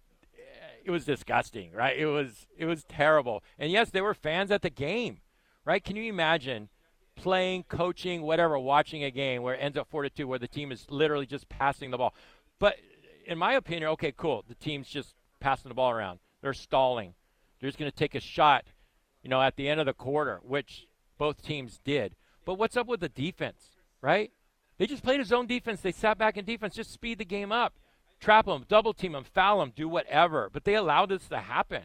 it was disgusting, right? It was it was terrible. And yes, there were fans at the game, right? Can you imagine playing, coaching, whatever, watching a game where it ends up four to two, where the team is literally just passing the ball? But in my opinion, okay, cool. The team's just passing the ball around. They're stalling. They're just going to take a shot, you know, at the end of the quarter, which both teams did. But what's up with the defense, right? They just played a zone defense. They sat back in defense, just speed the game up. Trap them, double team them, foul them, do whatever. But they allowed this to happen,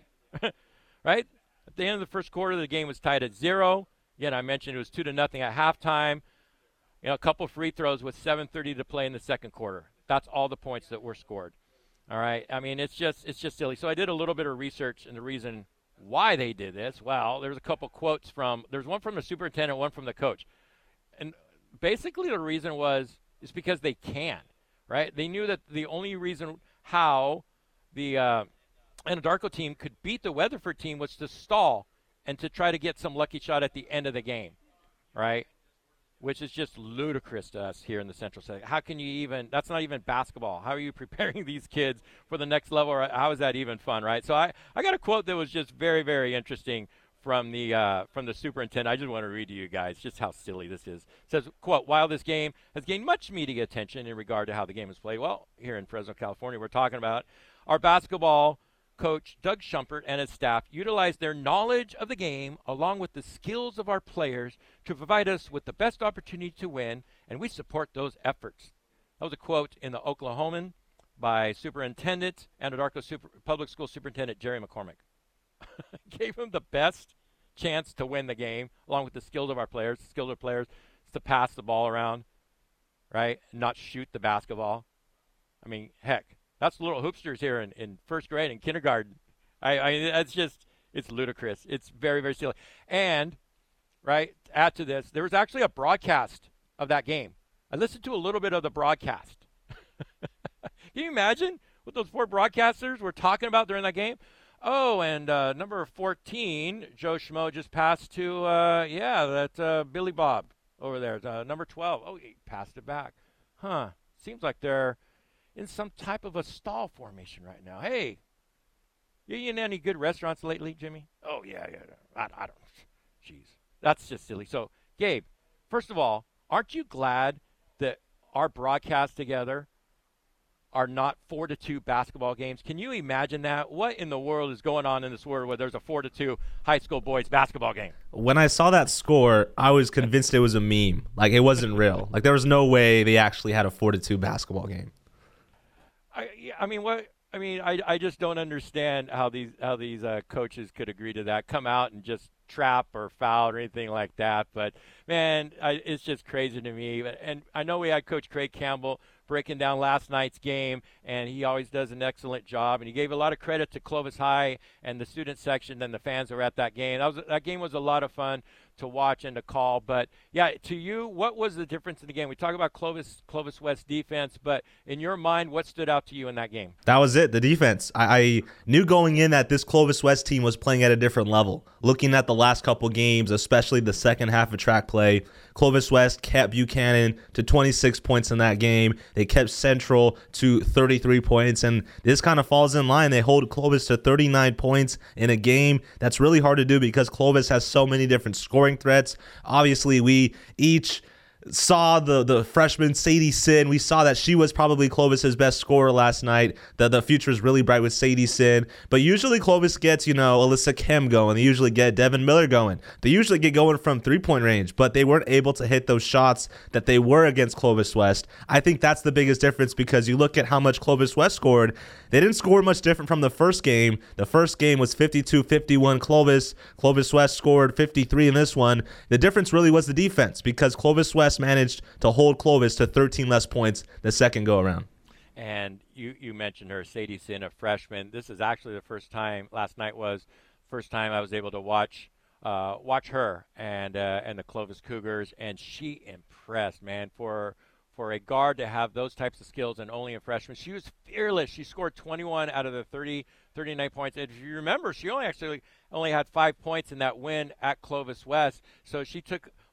right? At the end of the first quarter, the game was tied at zero. Again, I mentioned it was two to nothing at halftime. You know, a couple free throws with seven thirty to play in the second quarter. That's all the points that were scored. All right. I mean, it's just it's just silly. So I did a little bit of research, and the reason why they did this, well, there's a couple quotes from there's one from the superintendent, one from the coach, and basically the reason was is because they can. Right? They knew that the only reason how the uh, Anadarko team could beat the Weatherford team was to stall and to try to get some lucky shot at the end of the game, right? Which is just ludicrous to us here in the Central Setting. How can you even – that's not even basketball. How are you preparing these kids for the next level? Or how is that even fun, right? So I, I got a quote that was just very, very interesting from the uh, from the superintendent. I just want to read to you guys just how silly this is. It says, quote, while this game has gained much media attention in regard to how the game is played, well, here in Fresno, California, we're talking about our basketball coach, Doug Schumpert, and his staff utilized their knowledge of the game along with the skills of our players to provide us with the best opportunity to win, and we support those efforts. That was a quote in the Oklahoman by Superintendent, Anadarko Super, Public School Superintendent Jerry McCormick. Gave him the best chance to win the game, along with the skills of our players. The skills of our players is to pass the ball around, right, not shoot the basketball. I mean, heck, that's little hoopsters here in, in first grade and kindergarten. I, I that's just, it's ludicrous. It's very, very silly. And, right, add to this, there was actually a broadcast of that game. I listened to a little bit of the broadcast. Can you imagine what those four broadcasters were talking about during that game? Oh, and uh, number fourteen, Joe Schmo just passed to, uh, yeah, that uh, Billy Bob over there. Uh, number twelve, oh, he passed it back. Huh, seems like they're in some type of a stall formation right now. Hey, you in any good restaurants lately, Jimmy? Oh, yeah, yeah. I, I don't, jeez, that's just silly. So, Gabe, first of all, aren't you glad that our broadcast together are not four to two basketball games? Can you imagine that? What in the world is going on in this world where there's a four to two high school boys basketball game? When I saw that score, I was convinced it was a meme. Like, it wasn't real. Like, there was no way they actually had a four to two basketball game. I, yeah, I mean, what? I mean, I, I just don't understand how these how these uh, coaches could agree to that. Come out and just trap or foul or anything like that. But man, I, it's just crazy to me. And I know we had Coach Craig Campbell breaking down last night's game, and he always does an excellent job. And he gave a lot of credit to Clovis High and the student section and the fans that were at that game. That was that game was a lot of fun to watch and to call. But yeah, to you, what was the difference in the game? We talk about Clovis Clovis West defense, but in your mind, what stood out to you in that game? That was it, the defense. I, I knew going in that this Clovis West team was playing at a different level. Looking at the last couple games, especially the second half of track play, Clovis West kept Buchanan to twenty-six points in that game. They kept Central to thirty-three points, and this kind of falls in line. They hold Clovis to thirty-nine points in a game. That's really hard to do because Clovis has so many different scoring threats. Obviously, we each saw the the freshman Sadie Sin. We saw that she was probably Clovis's best scorer last night. The the future is really bright with Sadie Sin. But usually Clovis gets, you know, Alyssa Kim going. They usually get Devin Miller going. They usually get going from three-point range, but they weren't able to hit those shots that they were against Clovis West. I think that's the biggest difference because you look at how much Clovis West scored. They didn't score much different from the first game. The first game was fifty-two fifty-one Clovis. Clovis West scored fifty-three in this one. The difference really was the defense because Clovis West managed to hold Clovis to thirteen less points the second go-around. And you, you mentioned her, Sadie Sin, a freshman. This is actually the first time, last night was first time I was able to watch uh, watch her and uh, and the Clovis Cougars, and she impressed, man, for for a guard to have those types of skills and only a freshman. She was fearless. She scored twenty-one out of the thirty, thirty-nine points. And if you remember, she only actually only had five points in that win at Clovis West. So she took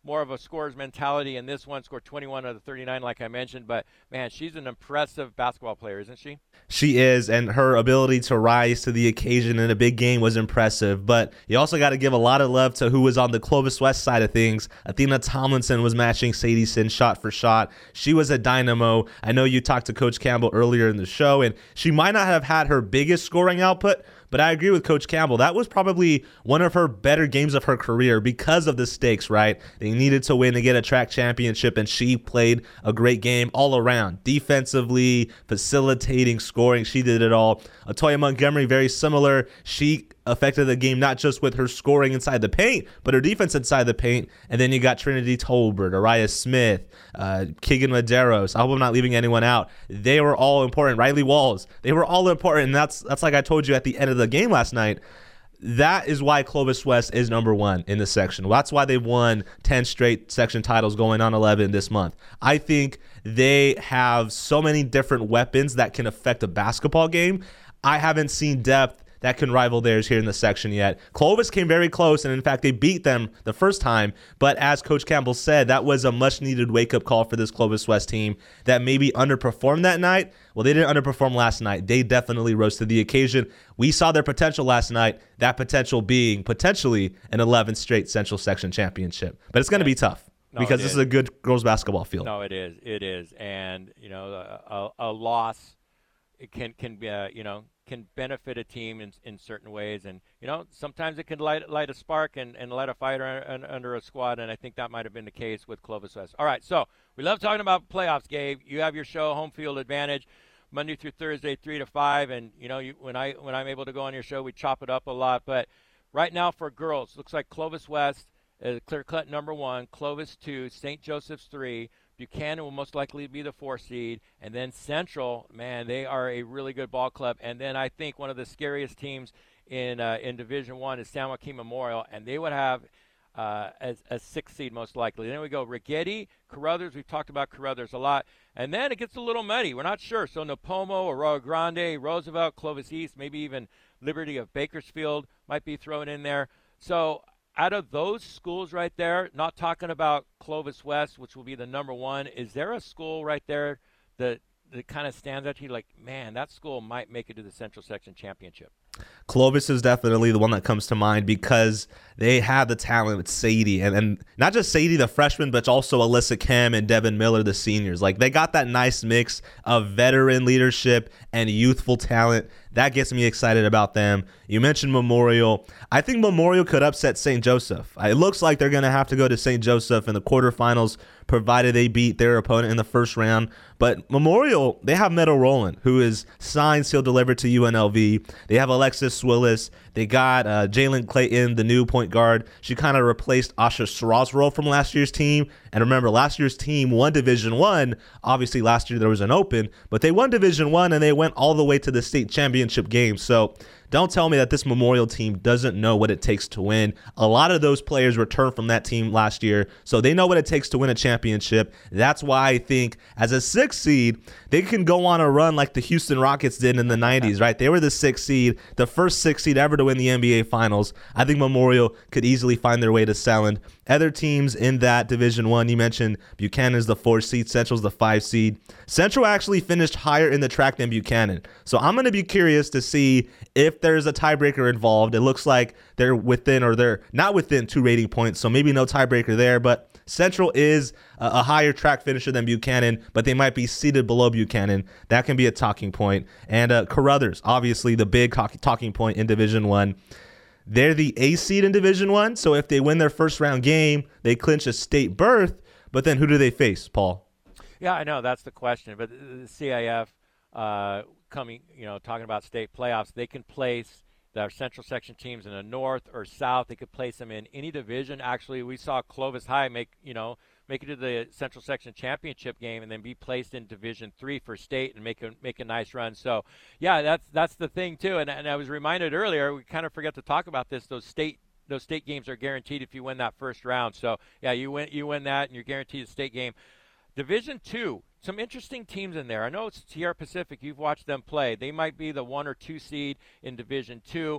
more of a scorer's mentality in this one. Scored twenty-one out of thirty-nine, like I mentioned. But, man, she's an impressive basketball player, isn't she? She is, and her ability to rise to the occasion in a big game was impressive. But you also got to give a lot of love to who was on the Clovis West side of things. Athena Tomlinson was matching Sadie Sin shot for shot. She was a dynamo. I know you talked to Coach Campbell earlier in the show, and she might not have had her biggest scoring output, but I agree with Coach Campbell. That was probably one of her better games of her career because of the stakes, right? They needed to win to get a track championship, and she played a great game all around. Defensively, facilitating, scoring, she did it all. Atoya Montgomery, very similar. She affected the game not just with her scoring inside the paint, but her defense inside the paint. And then you got Trinity Tolbert, Araya Smith, uh, Keegan Medeiros. I hope I'm not leaving anyone out. They were all important. Riley Walls. They were all important. And that's that's like I told you at the end of the game last night. That is why Clovis West is number one in the section. That's why they've won ten straight section titles, going on eleven this month. I think they have so many different weapons that can affect a basketball game. I haven't seen depth that can rival theirs here in the section yet. Clovis came very close, and in fact, they beat them the first time. But as Coach Campbell said, that was a much-needed wake-up call for this Clovis West team that maybe underperformed that night. Well, they didn't underperform last night. They definitely rose to the occasion. We saw their potential last night, that potential being potentially an eleventh straight Central Section championship. But it's going to be tough. No, because this is. is a good girls basketball field. No, it is. It is. And, you know, a, a, a loss it can, can be, uh, you know, can benefit a team in, in certain ways. And, you know, sometimes it can light light a spark and, and light a fire un, under a squad, and I think that might have been the case with Clovis West. All right, so we love talking about playoffs, Gabe. You have your show, Home Field Advantage, Monday through Thursday, three to five, and, you know, you, when, I, when I'm able to go on your show, we chop it up a lot. But right now for girls, looks like Clovis West is clear-cut number one, Clovis two, Saint Joseph's three, Buchanan will most likely be the four seed, and then Central, man, they are a really good ball club. And then I think one of the scariest teams in uh, in Division One is San Joaquin Memorial, and they would have uh, as a sixth seed most likely. Then we go Rigetti, Carruthers. We've talked about Carruthers a lot, and then it gets a little muddy. We're not sure. So Napomo, Arroyo Grande, Roosevelt, Clovis East, maybe even Liberty of Bakersfield might be thrown in there. So out of those schools right there, not talking about Clovis West, which will be the number one, is there a school right there that, that kind of stands out to you like, man, that school might make it to the Central Section Championship? Clovis is definitely the one that comes to mind because they have the talent with Sadie, and, and not just Sadie, the freshman, but also Alyssa Kim and Devin Miller, the seniors. Like, they got that nice mix of veteran leadership and youthful talent. That gets me excited about them. You mentioned Memorial. I think Memorial could upset Saint Joseph. It looks like they're going to have to go to Saint Joseph in the quarterfinals, provided they beat their opponent in the first round. But Memorial, they have Meadow Rowland, who is signed, sealed, delivered to U N L V. They have Alexis Swillis. They got uh, Jalen Clayton, the new point guard. She kind of replaced Asha Sarosro from last year's team. And remember, last year's team won Division One. Obviously, last year there was an open, but they won Division One and they went all the way to the state championship game. So don't tell me that this Memorial team doesn't know what it takes to win. A lot of those players returned from that team last year, so they know what it takes to win a championship. That's why I think as a sixth seed, they can go on a run like the Houston Rockets did in the nineties, right? They were the sixth seed, the first sixth seed ever to win the N B A Finals. I think Memorial could easily find their way to Selland. Other teams in that Division One, you mentioned Buchanan's the four seed, Central's the five seed. Central actually finished higher in the track than Buchanan, so I'm going to be curious to see if there's a tiebreaker involved. It looks like they're within, or they're not within two rating points, so maybe no tiebreaker there. But Central is a, a higher track finisher than Buchanan, but they might be seated below Buchanan. That can be a talking point. And uh, Carruthers, obviously the big talking point in Division One. They're the A seed in Division One, so if they win their first round game, they clinch a state berth. But then who do they face, Paul? Yeah, I know that's the question. But the C I F uh, coming, you know, talking about state playoffs, they can place their Central Section teams in the North or South. They could place them in any division. Actually, we saw Clovis High make, you know, make it to the Central Section Championship game and then be placed in Division Three for state and make a make a nice run. So, yeah, that's that's the thing too. And and I was reminded earlier, we kind of forget to talk about this. Those state those state games are guaranteed if you win that first round. So, yeah, you win you win that and you're guaranteed a state game. Division Two, some interesting teams in there. I know it's Sierra Pacific. You've watched them play. They might be the one or two seed in Division Two.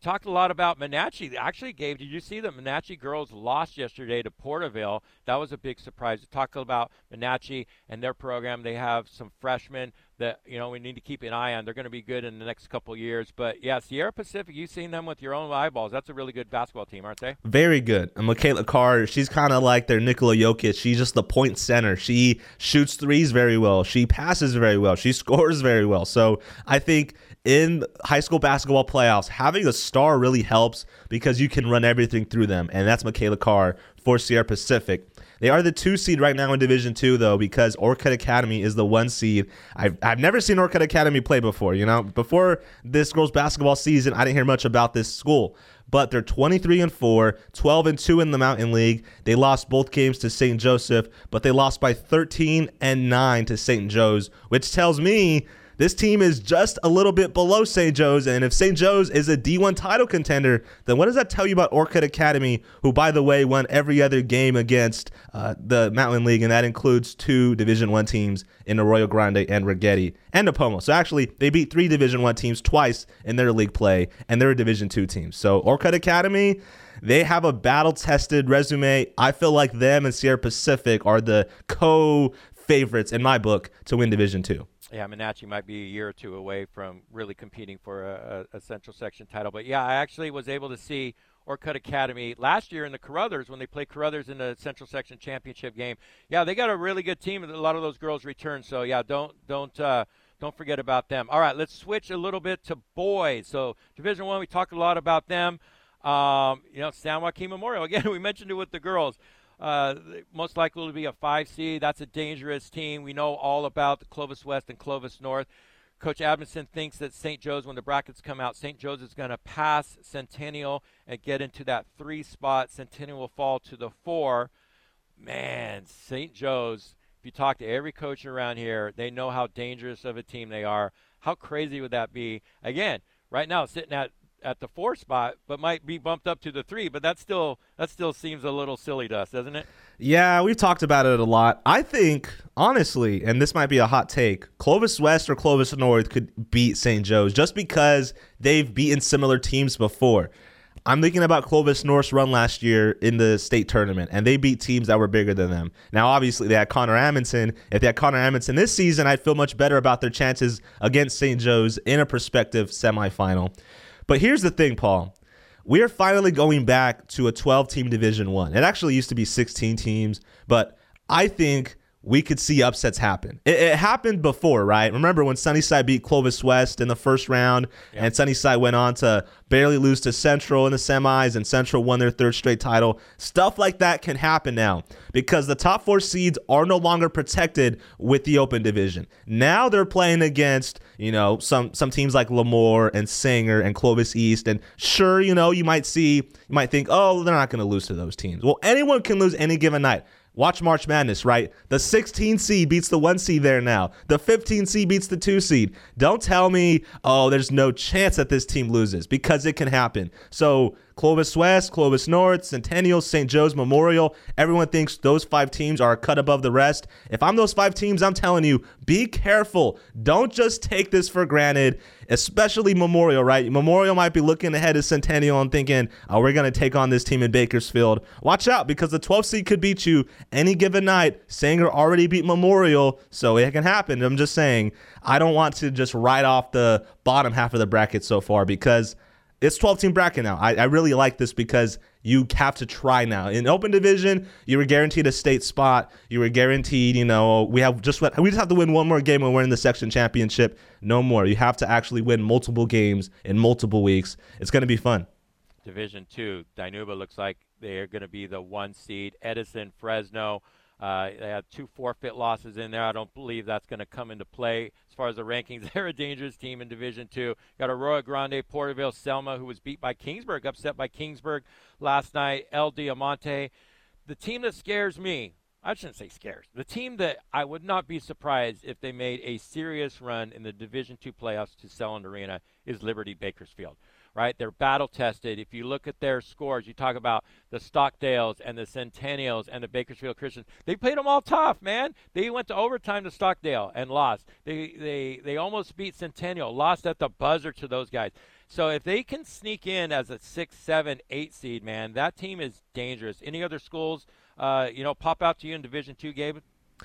talked a lot about Menachie. Actually, Gabe, did you see that Menachie girls lost yesterday to Porterville? That was a big surprise. We talked about Menachie and their program. They have some freshmen that, you know, we need to keep an eye on. They're going to be good in the next couple years. But, yeah, Sierra Pacific, you've seen them with your own eyeballs. That's a really good basketball team, aren't they? Very good. And Michaela Carr, she's kind of like their Nikola Jokic. She's just the point center. She shoots threes very well. She passes very well. She scores very well. So I think in high school basketball playoffs, having a star really helps because you can run everything through them. And that's Michaela Carr for Sierra Pacific. They are the two seed right now in Division Two, though, because Orcutt Academy is the one seed. I've I've never seen Orcutt Academy play before. You know, before this girls' basketball season, I didn't hear much about this school. But they're twenty-three and four, twelve and two in the Mountain League. They lost both games to Saint Joseph, but they lost by thirteen and nine to Saint Joe's, which tells me this team is just a little bit below Saint Joe's, and if Saint Joe's is a D one title contender, then what does that tell you about Orcutt Academy, who, by the way, won every other game against uh, the Mountain League, and that includes two Division One teams in Arroyo Grande and Rigetti and Napomo. So actually, they beat three Division One teams twice in their league play, and they're a Division Two team. So Orcutt Academy, they have a battle-tested resume. I feel like them and Sierra Pacific are the co-favorites in my book to win Division Two. Yeah, Menachie might be a year or two away from really competing for a, a, a Central Section title. But, yeah, I actually was able to see Orcutt Academy last year in the Carruthers when they played Carruthers in the Central Section Championship game. Yeah, they got a really good team. A lot of those girls returned. So, yeah, don't don't uh, don't forget about them. All right, let's switch a little bit to boys. So, Division One, we talked a lot about them. Um, you know, San Joaquin Memorial. Again, we mentioned it with the girls. Uh, most likely to be a five seed. That's a dangerous team. We know all about the Clovis West and Clovis North. Coach Adamson thinks that Saint Joe's, when the brackets come out, Saint Joe's is going to pass Centennial and get into that three spot. Centennial will fall to the four. Man, Saint Joe's, if you talk to every coach around here, they know how dangerous of a team they are. How crazy would that be? Again, right now sitting at at the four spot, but might be bumped up to the three, but that still that still seems a little silly to us, doesn't it? Yeah, we've talked about it a lot. I think, honestly, and this might be a hot take, Clovis West or Clovis North could beat Saint Joe's just because they've beaten similar teams before. I'm thinking about Clovis North's run last year in the state tournament, and they beat teams that were bigger than them. Now, obviously, they had Connor Amundsen. If they had Connor Amundsen this season, I'd feel much better about their chances against Saint Joe's in a prospective semifinal. But here's the thing, Paul. We are finally going back to a twelve-team Division One. It actually used to be sixteen teams, but I think we could see upsets happen. It, it happened before, right? Remember when Sunnyside beat Clovis West in the first round, yep. and Sunnyside went on to barely lose to Central in the semis, and Central won their third straight title. Stuff like that can happen now because the top four seeds are no longer protected with the open division. Now they're playing against, you know, some some teams like Lemoore and Sanger and Clovis East, and sure, you know, you might see, you might think, oh, they're not going to lose to those teams. Well, anyone can lose any given night. Watch March Madness, right? The sixteen seed beats the one seed there now. The fifteen seed beats the two seed. Don't tell me, oh, there's no chance that this team loses, because it can happen. So Clovis West, Clovis North, Centennial, Saint Joe's, Memorial, everyone thinks those five teams are a cut above the rest. If I'm those five teams, I'm telling you, be careful. Don't just take this for granted, especially Memorial, right? Memorial might be looking ahead at Centennial and thinking, oh, we're going to take on this team in Bakersfield. Watch out, because the twelfth seed could beat you any given night. Sanger already beat Memorial, so it can happen. I'm just saying, I don't want to just write off the bottom half of the bracket so far, because it's twelve-team bracket now. I, I really like this because you have to try now. In open division, you were guaranteed a state spot. You were guaranteed, you know, we have just we just have to win one more game when we're in the section championship. No more. You have to actually win multiple games in multiple weeks. It's going to be fun. Division two, Dinuba looks like they're going to be the one seed. Edison, Fresno, uh, they have two forfeit losses in there. I don't believe that's going to come into play as far as the rankings. They're a dangerous team in Division two. Got Arroyo Grande, Porterville, Selma, who was beat by Kingsburg, upset by Kingsburg last night. El Diamante. The team that scares me, I shouldn't say scares, the team that I would not be surprised if they made a serious run in the Division two playoffs to Selland Arena is Liberty Bakersfield. Right, they're battle tested. If you look at their scores, you talk about the Stockdales and the Centennials and the Bakersfield Christians. They played them all tough, man. They went to overtime to Stockdale and lost. They they they almost beat Centennial, lost at the buzzer to those guys. So if they can sneak in as a six, seven, eight seed, man, that team is dangerous. Any other schools, uh, you know, pop out to you in Division Two, Gabe?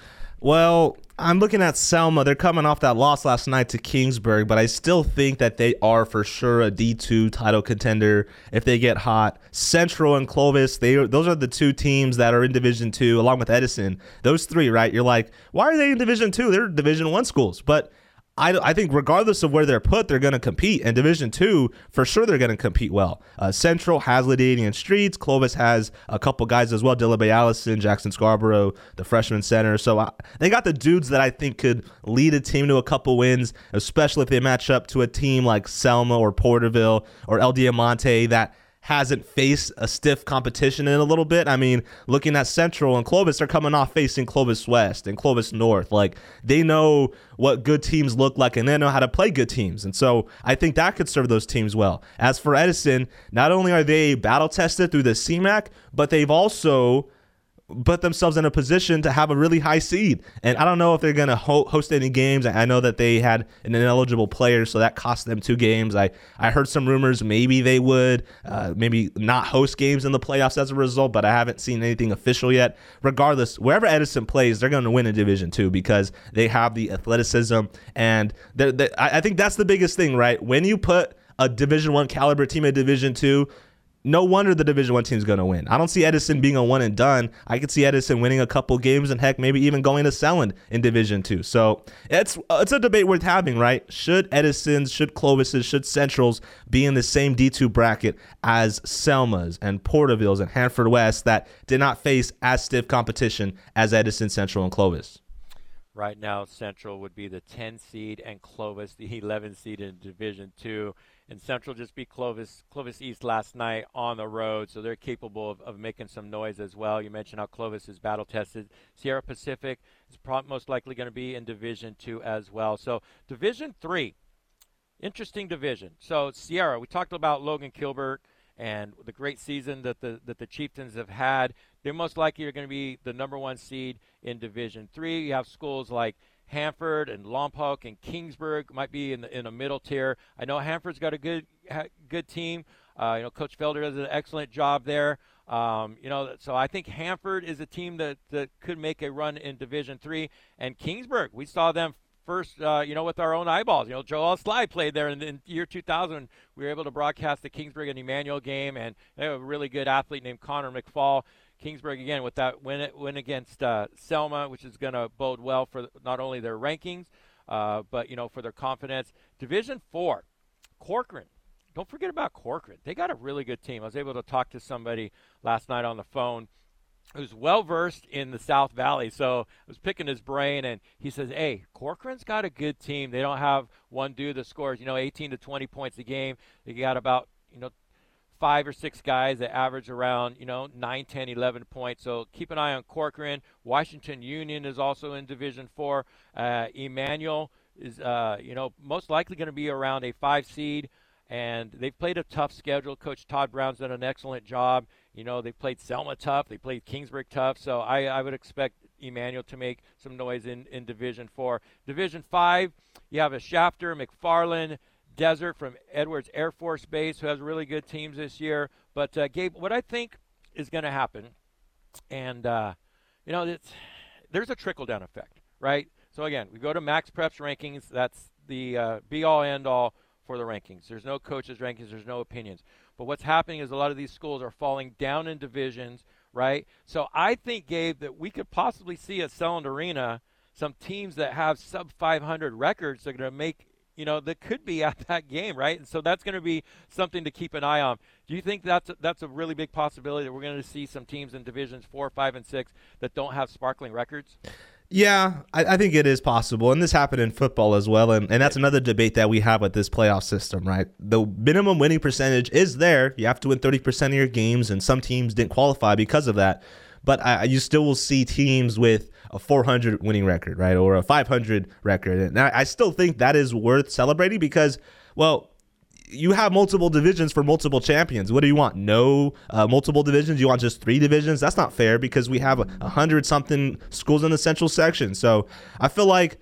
Well, I'm looking at Selma. They're coming off that loss last night to Kingsburg, but I still think that they are for sure a D two title contender if they get hot. Central and Clovis, they those are the two teams that are in Division Two, along with Edison. Those three, right? You're like, why are they in Division Two? They're Division One schools, but I, I think regardless of where they're put, they're going to compete. And Division Two, for sure, they're going to compete well. Uh, Central has Ladidian Streets. Clovis has a couple guys as well, Dillabe Allison, Jackson Scarborough, the freshman center. So uh, they got the dudes that I think could lead a team to a couple wins, especially if they match up to a team like Selma or Porterville or El Diamante that hasn't faced a stiff competition in a little bit. I mean, looking at Central and Clovis, they're coming off facing Clovis West and Clovis North. Like, they know what good teams look like, and they know how to play good teams. And so I think that could serve those teams well. As for Edison, not only are they battle-tested through the C M A C, but they've also put themselves in a position to have a really high seed. And I don't know if they're going to ho- host any games. I know that they had an ineligible player, so that cost them two games. I, I heard some rumors maybe they would uh, maybe not host games in the playoffs as a result, but I haven't seen anything official yet. Regardless, wherever Edison plays, they're going to win in Division Two because they have the athleticism. And they're, they're, I, I think that's the biggest thing, right? When you put a Division One caliber team in Division Two, no wonder the Division One team is going to win. I don't see Edison being a one and done. I could see Edison winning a couple games and heck, maybe even going to Selland in Division Two. So it's it's a debate worth having, right? Should Edison's, should Clovis's, should Central's be in the same D two bracket as Selma's and Porterville's and Hanford West that did not face as stiff competition as Edison, Central, and Clovis? Right now, Central would be the ten seed and Clovis the eleven seed in Division Two. And Central just beat Clovis Clovis East last night on the road, so they're capable of, of making some noise as well. You mentioned how Clovis is battle-tested. Sierra Pacific is pro- most likely going to be in Division Two as well. So Division Three, interesting division. So Sierra, we talked about Logan Kilbert and the great season that the that the Chieftains have had. They're most likely are going to be the number one seed in Division Three. You have schools like Hanford and Lompoc and Kingsburg might be in the in a middle tier. I know Hanford's got a good ha, good team. Uh, you know, Coach Felder does an excellent job there. Um, you know, so I think Hanford is a team that, that could make a run in Division Three. And Kingsburg, we saw them first, uh, you know, with our own eyeballs. You know, Joel Sly played there in, in year two thousand. We were able to broadcast the Kingsburg and Emmanuel game, and they have a really good athlete named Connor McFall. Kingsburg, again, with that win, win against uh, Selma, which is going to bode well for not only their rankings, uh, but, you know, for their confidence. Division four, Corcoran. Don't forget about Corcoran. They got a really good team. I was able to talk to somebody last night on the phone who's well-versed in the South Valley. So I was picking his brain, and he says, hey, Corcoran's got a good team. They don't have one dude that scores, you know, eighteen to twenty points a game. They got about, you know, five or six guys that average around, you know, nine, ten, eleven points. So keep an eye on Corcoran. Washington Union is also in Division four. Uh, Emmanuel is, uh, you know, most likely going to be around a five seed. And they've played a tough schedule. Coach Todd Brown's done an excellent job. You know, they played Selma tough. They played Kingsburg tough. So I, I would expect Emmanuel to make some noise in, in Division four. Division five, you have a Shafter, McFarland, Desert from Edwards Air Force Base, who has really good teams this year. But, uh, Gabe, what I think is going to happen, and, uh, you know, it's, there's a trickle-down effect, right? So, again, we go to Max Preps rankings. That's the uh, be-all, end-all for the rankings. There's no coaches' rankings. There's no opinions. But what's happening is a lot of these schools are falling down in divisions, right? So I think, Gabe, that we could possibly see at Selland Arena some teams that have sub five hundred records that are going to make, you know, that could be at that game, right? And so that's going to be something to keep an eye on. Do you think that's a, that's a really big possibility that we're going to see some teams in divisions four, five, and six that don't have sparkling records? Yeah, I, I think it is possible, and this happened in football as well, and, and that's another debate that we have with this playoff system, right? The minimum winning percentage is there. You have to win thirty percent of your games, and some teams didn't qualify because of that, but I, you still will see teams with a four hundred winning record, right, or a five hundred record, and I, I still think that is worth celebrating because, well, you have multiple divisions for multiple champions. What do you want? No uh, multiple divisions? You want just three divisions? That's not fair because we have a, a hundred something schools in the central section. So I feel like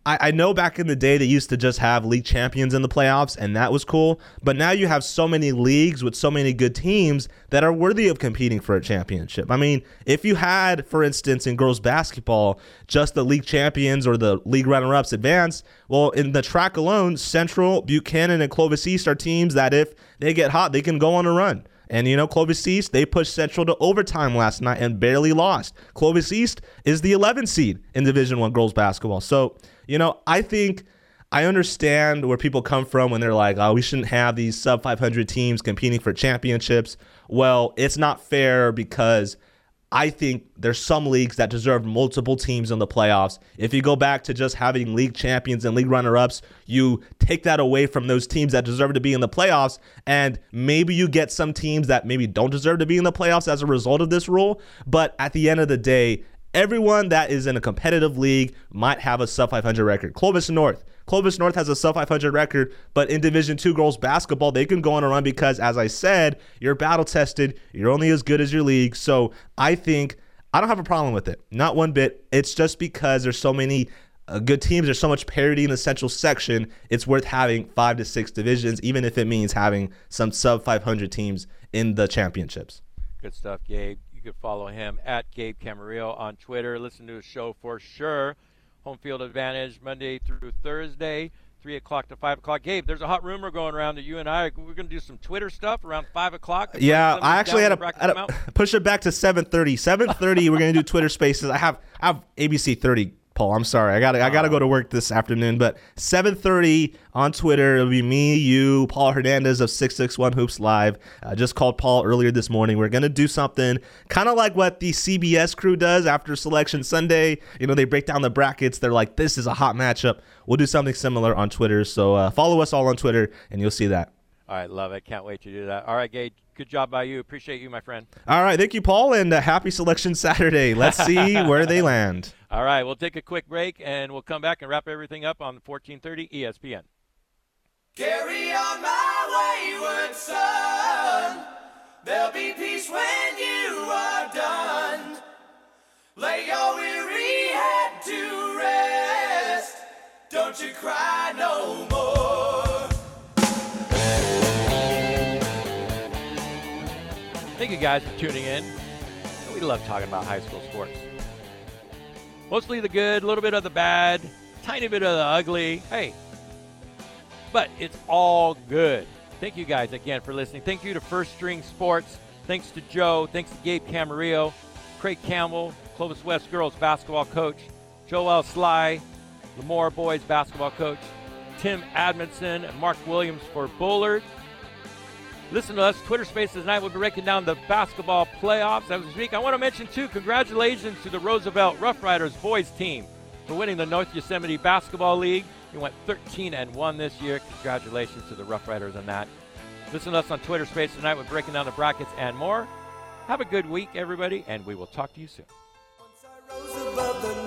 I, I know back in the day they used to just have league champions in the playoffs, and that was cool. But now you have so many leagues with so many good teams that are worthy of competing for a championship. I mean, if you had, for instance, in girls basketball, just the league champions or the league runner-ups advance, well, in the track alone, Central, Buchanan, and Clovis East are teams that if they get hot, they can go on a run. And, you know, Clovis East, they pushed Central to overtime last night and barely lost. Clovis East is the eleventh seed in Division One girls basketball. So, you know, I think I understand where people come from when they're like, oh, we shouldn't have these sub five hundred teams competing for championships. Well, it's not fair because I think there's some leagues that deserve multiple teams in the playoffs. If you go back to just having league champions and league runner-ups, you take that away from those teams that deserve to be in the playoffs, and maybe you get some teams that maybe don't deserve to be in the playoffs as a result of this rule. But at the end of the day, everyone that is in a competitive league might have a sub five hundred record. Clovis North. Clovis North has a sub five hundred record, but in Division two girls basketball, they can go on a run because, as I said, you're battle tested. You're only as good as your league. So I think I don't have a problem with it. Not one bit. It's just because there's so many uh, good teams. There's so much parity in the central section. It's worth having five to six divisions, even if it means having some sub five hundred teams in the championships. Good stuff, Gabe. You can follow him at Gabe Camarillo on Twitter. Listen to his show for sure. Home Field Advantage, Monday through Thursday, three o'clock to five o'clock. Gabe, there's a hot rumor going around that you and I, we're going to do some Twitter stuff around five o'clock. Yeah, I actually had to, had to push it back to seven thirty. seven thirty, we're going to do Twitter Spaces. I have I have A B C thirty, Paul. I'm sorry. I got I got to go to work this afternoon. But seven thirty on Twitter, it'll be me, you, Paul Hernandez of six six one Hoops Live. I just called Paul earlier this morning. We're going to do something kind of like what the C B S crew does after Selection Sunday. You know, they break down the brackets. They're like, this is a hot matchup. We'll do something similar on Twitter. So uh, follow us all on Twitter, and you'll see that. All right, love it. Can't wait to do that. All right, Gabe, good job by you. Appreciate you, my friend. All right, thank you, Paul, and uh, happy Selection Saturday. Let's see where they land. All right, we'll take a quick break, and we'll come back and wrap everything up on fourteen thirty E S P N. Carry on my wayward son. There'll be peace when you are done. Lay your weary head to rest. Don't you cry no more. Thank you guys for tuning in. We love talking about high school sports. Mostly the good, a little bit of the bad, tiny bit of the ugly. Hey, but it's all good. Thank you guys again for listening. Thank you to First String Sports. Thanks to Joe. Thanks to Gabe Camarillo, Craig Campbell, Clovis West girls basketball coach, Joel Sly, Lemoore boys basketball coach, Tim Admonson, and Mark Williams for Bullard. Listen to us, Twitter Spaces tonight. We'll be breaking down the basketball playoffs as we speak. I want to mention, too, congratulations to the Roosevelt Rough Riders boys team for winning the North Yosemite Basketball League. We went thirteen and one this year. Congratulations to the Rough Riders on that. Listen to us on Twitter Spaces tonight. We're breaking down the brackets and more. Have a good week, everybody, and we will talk to you soon.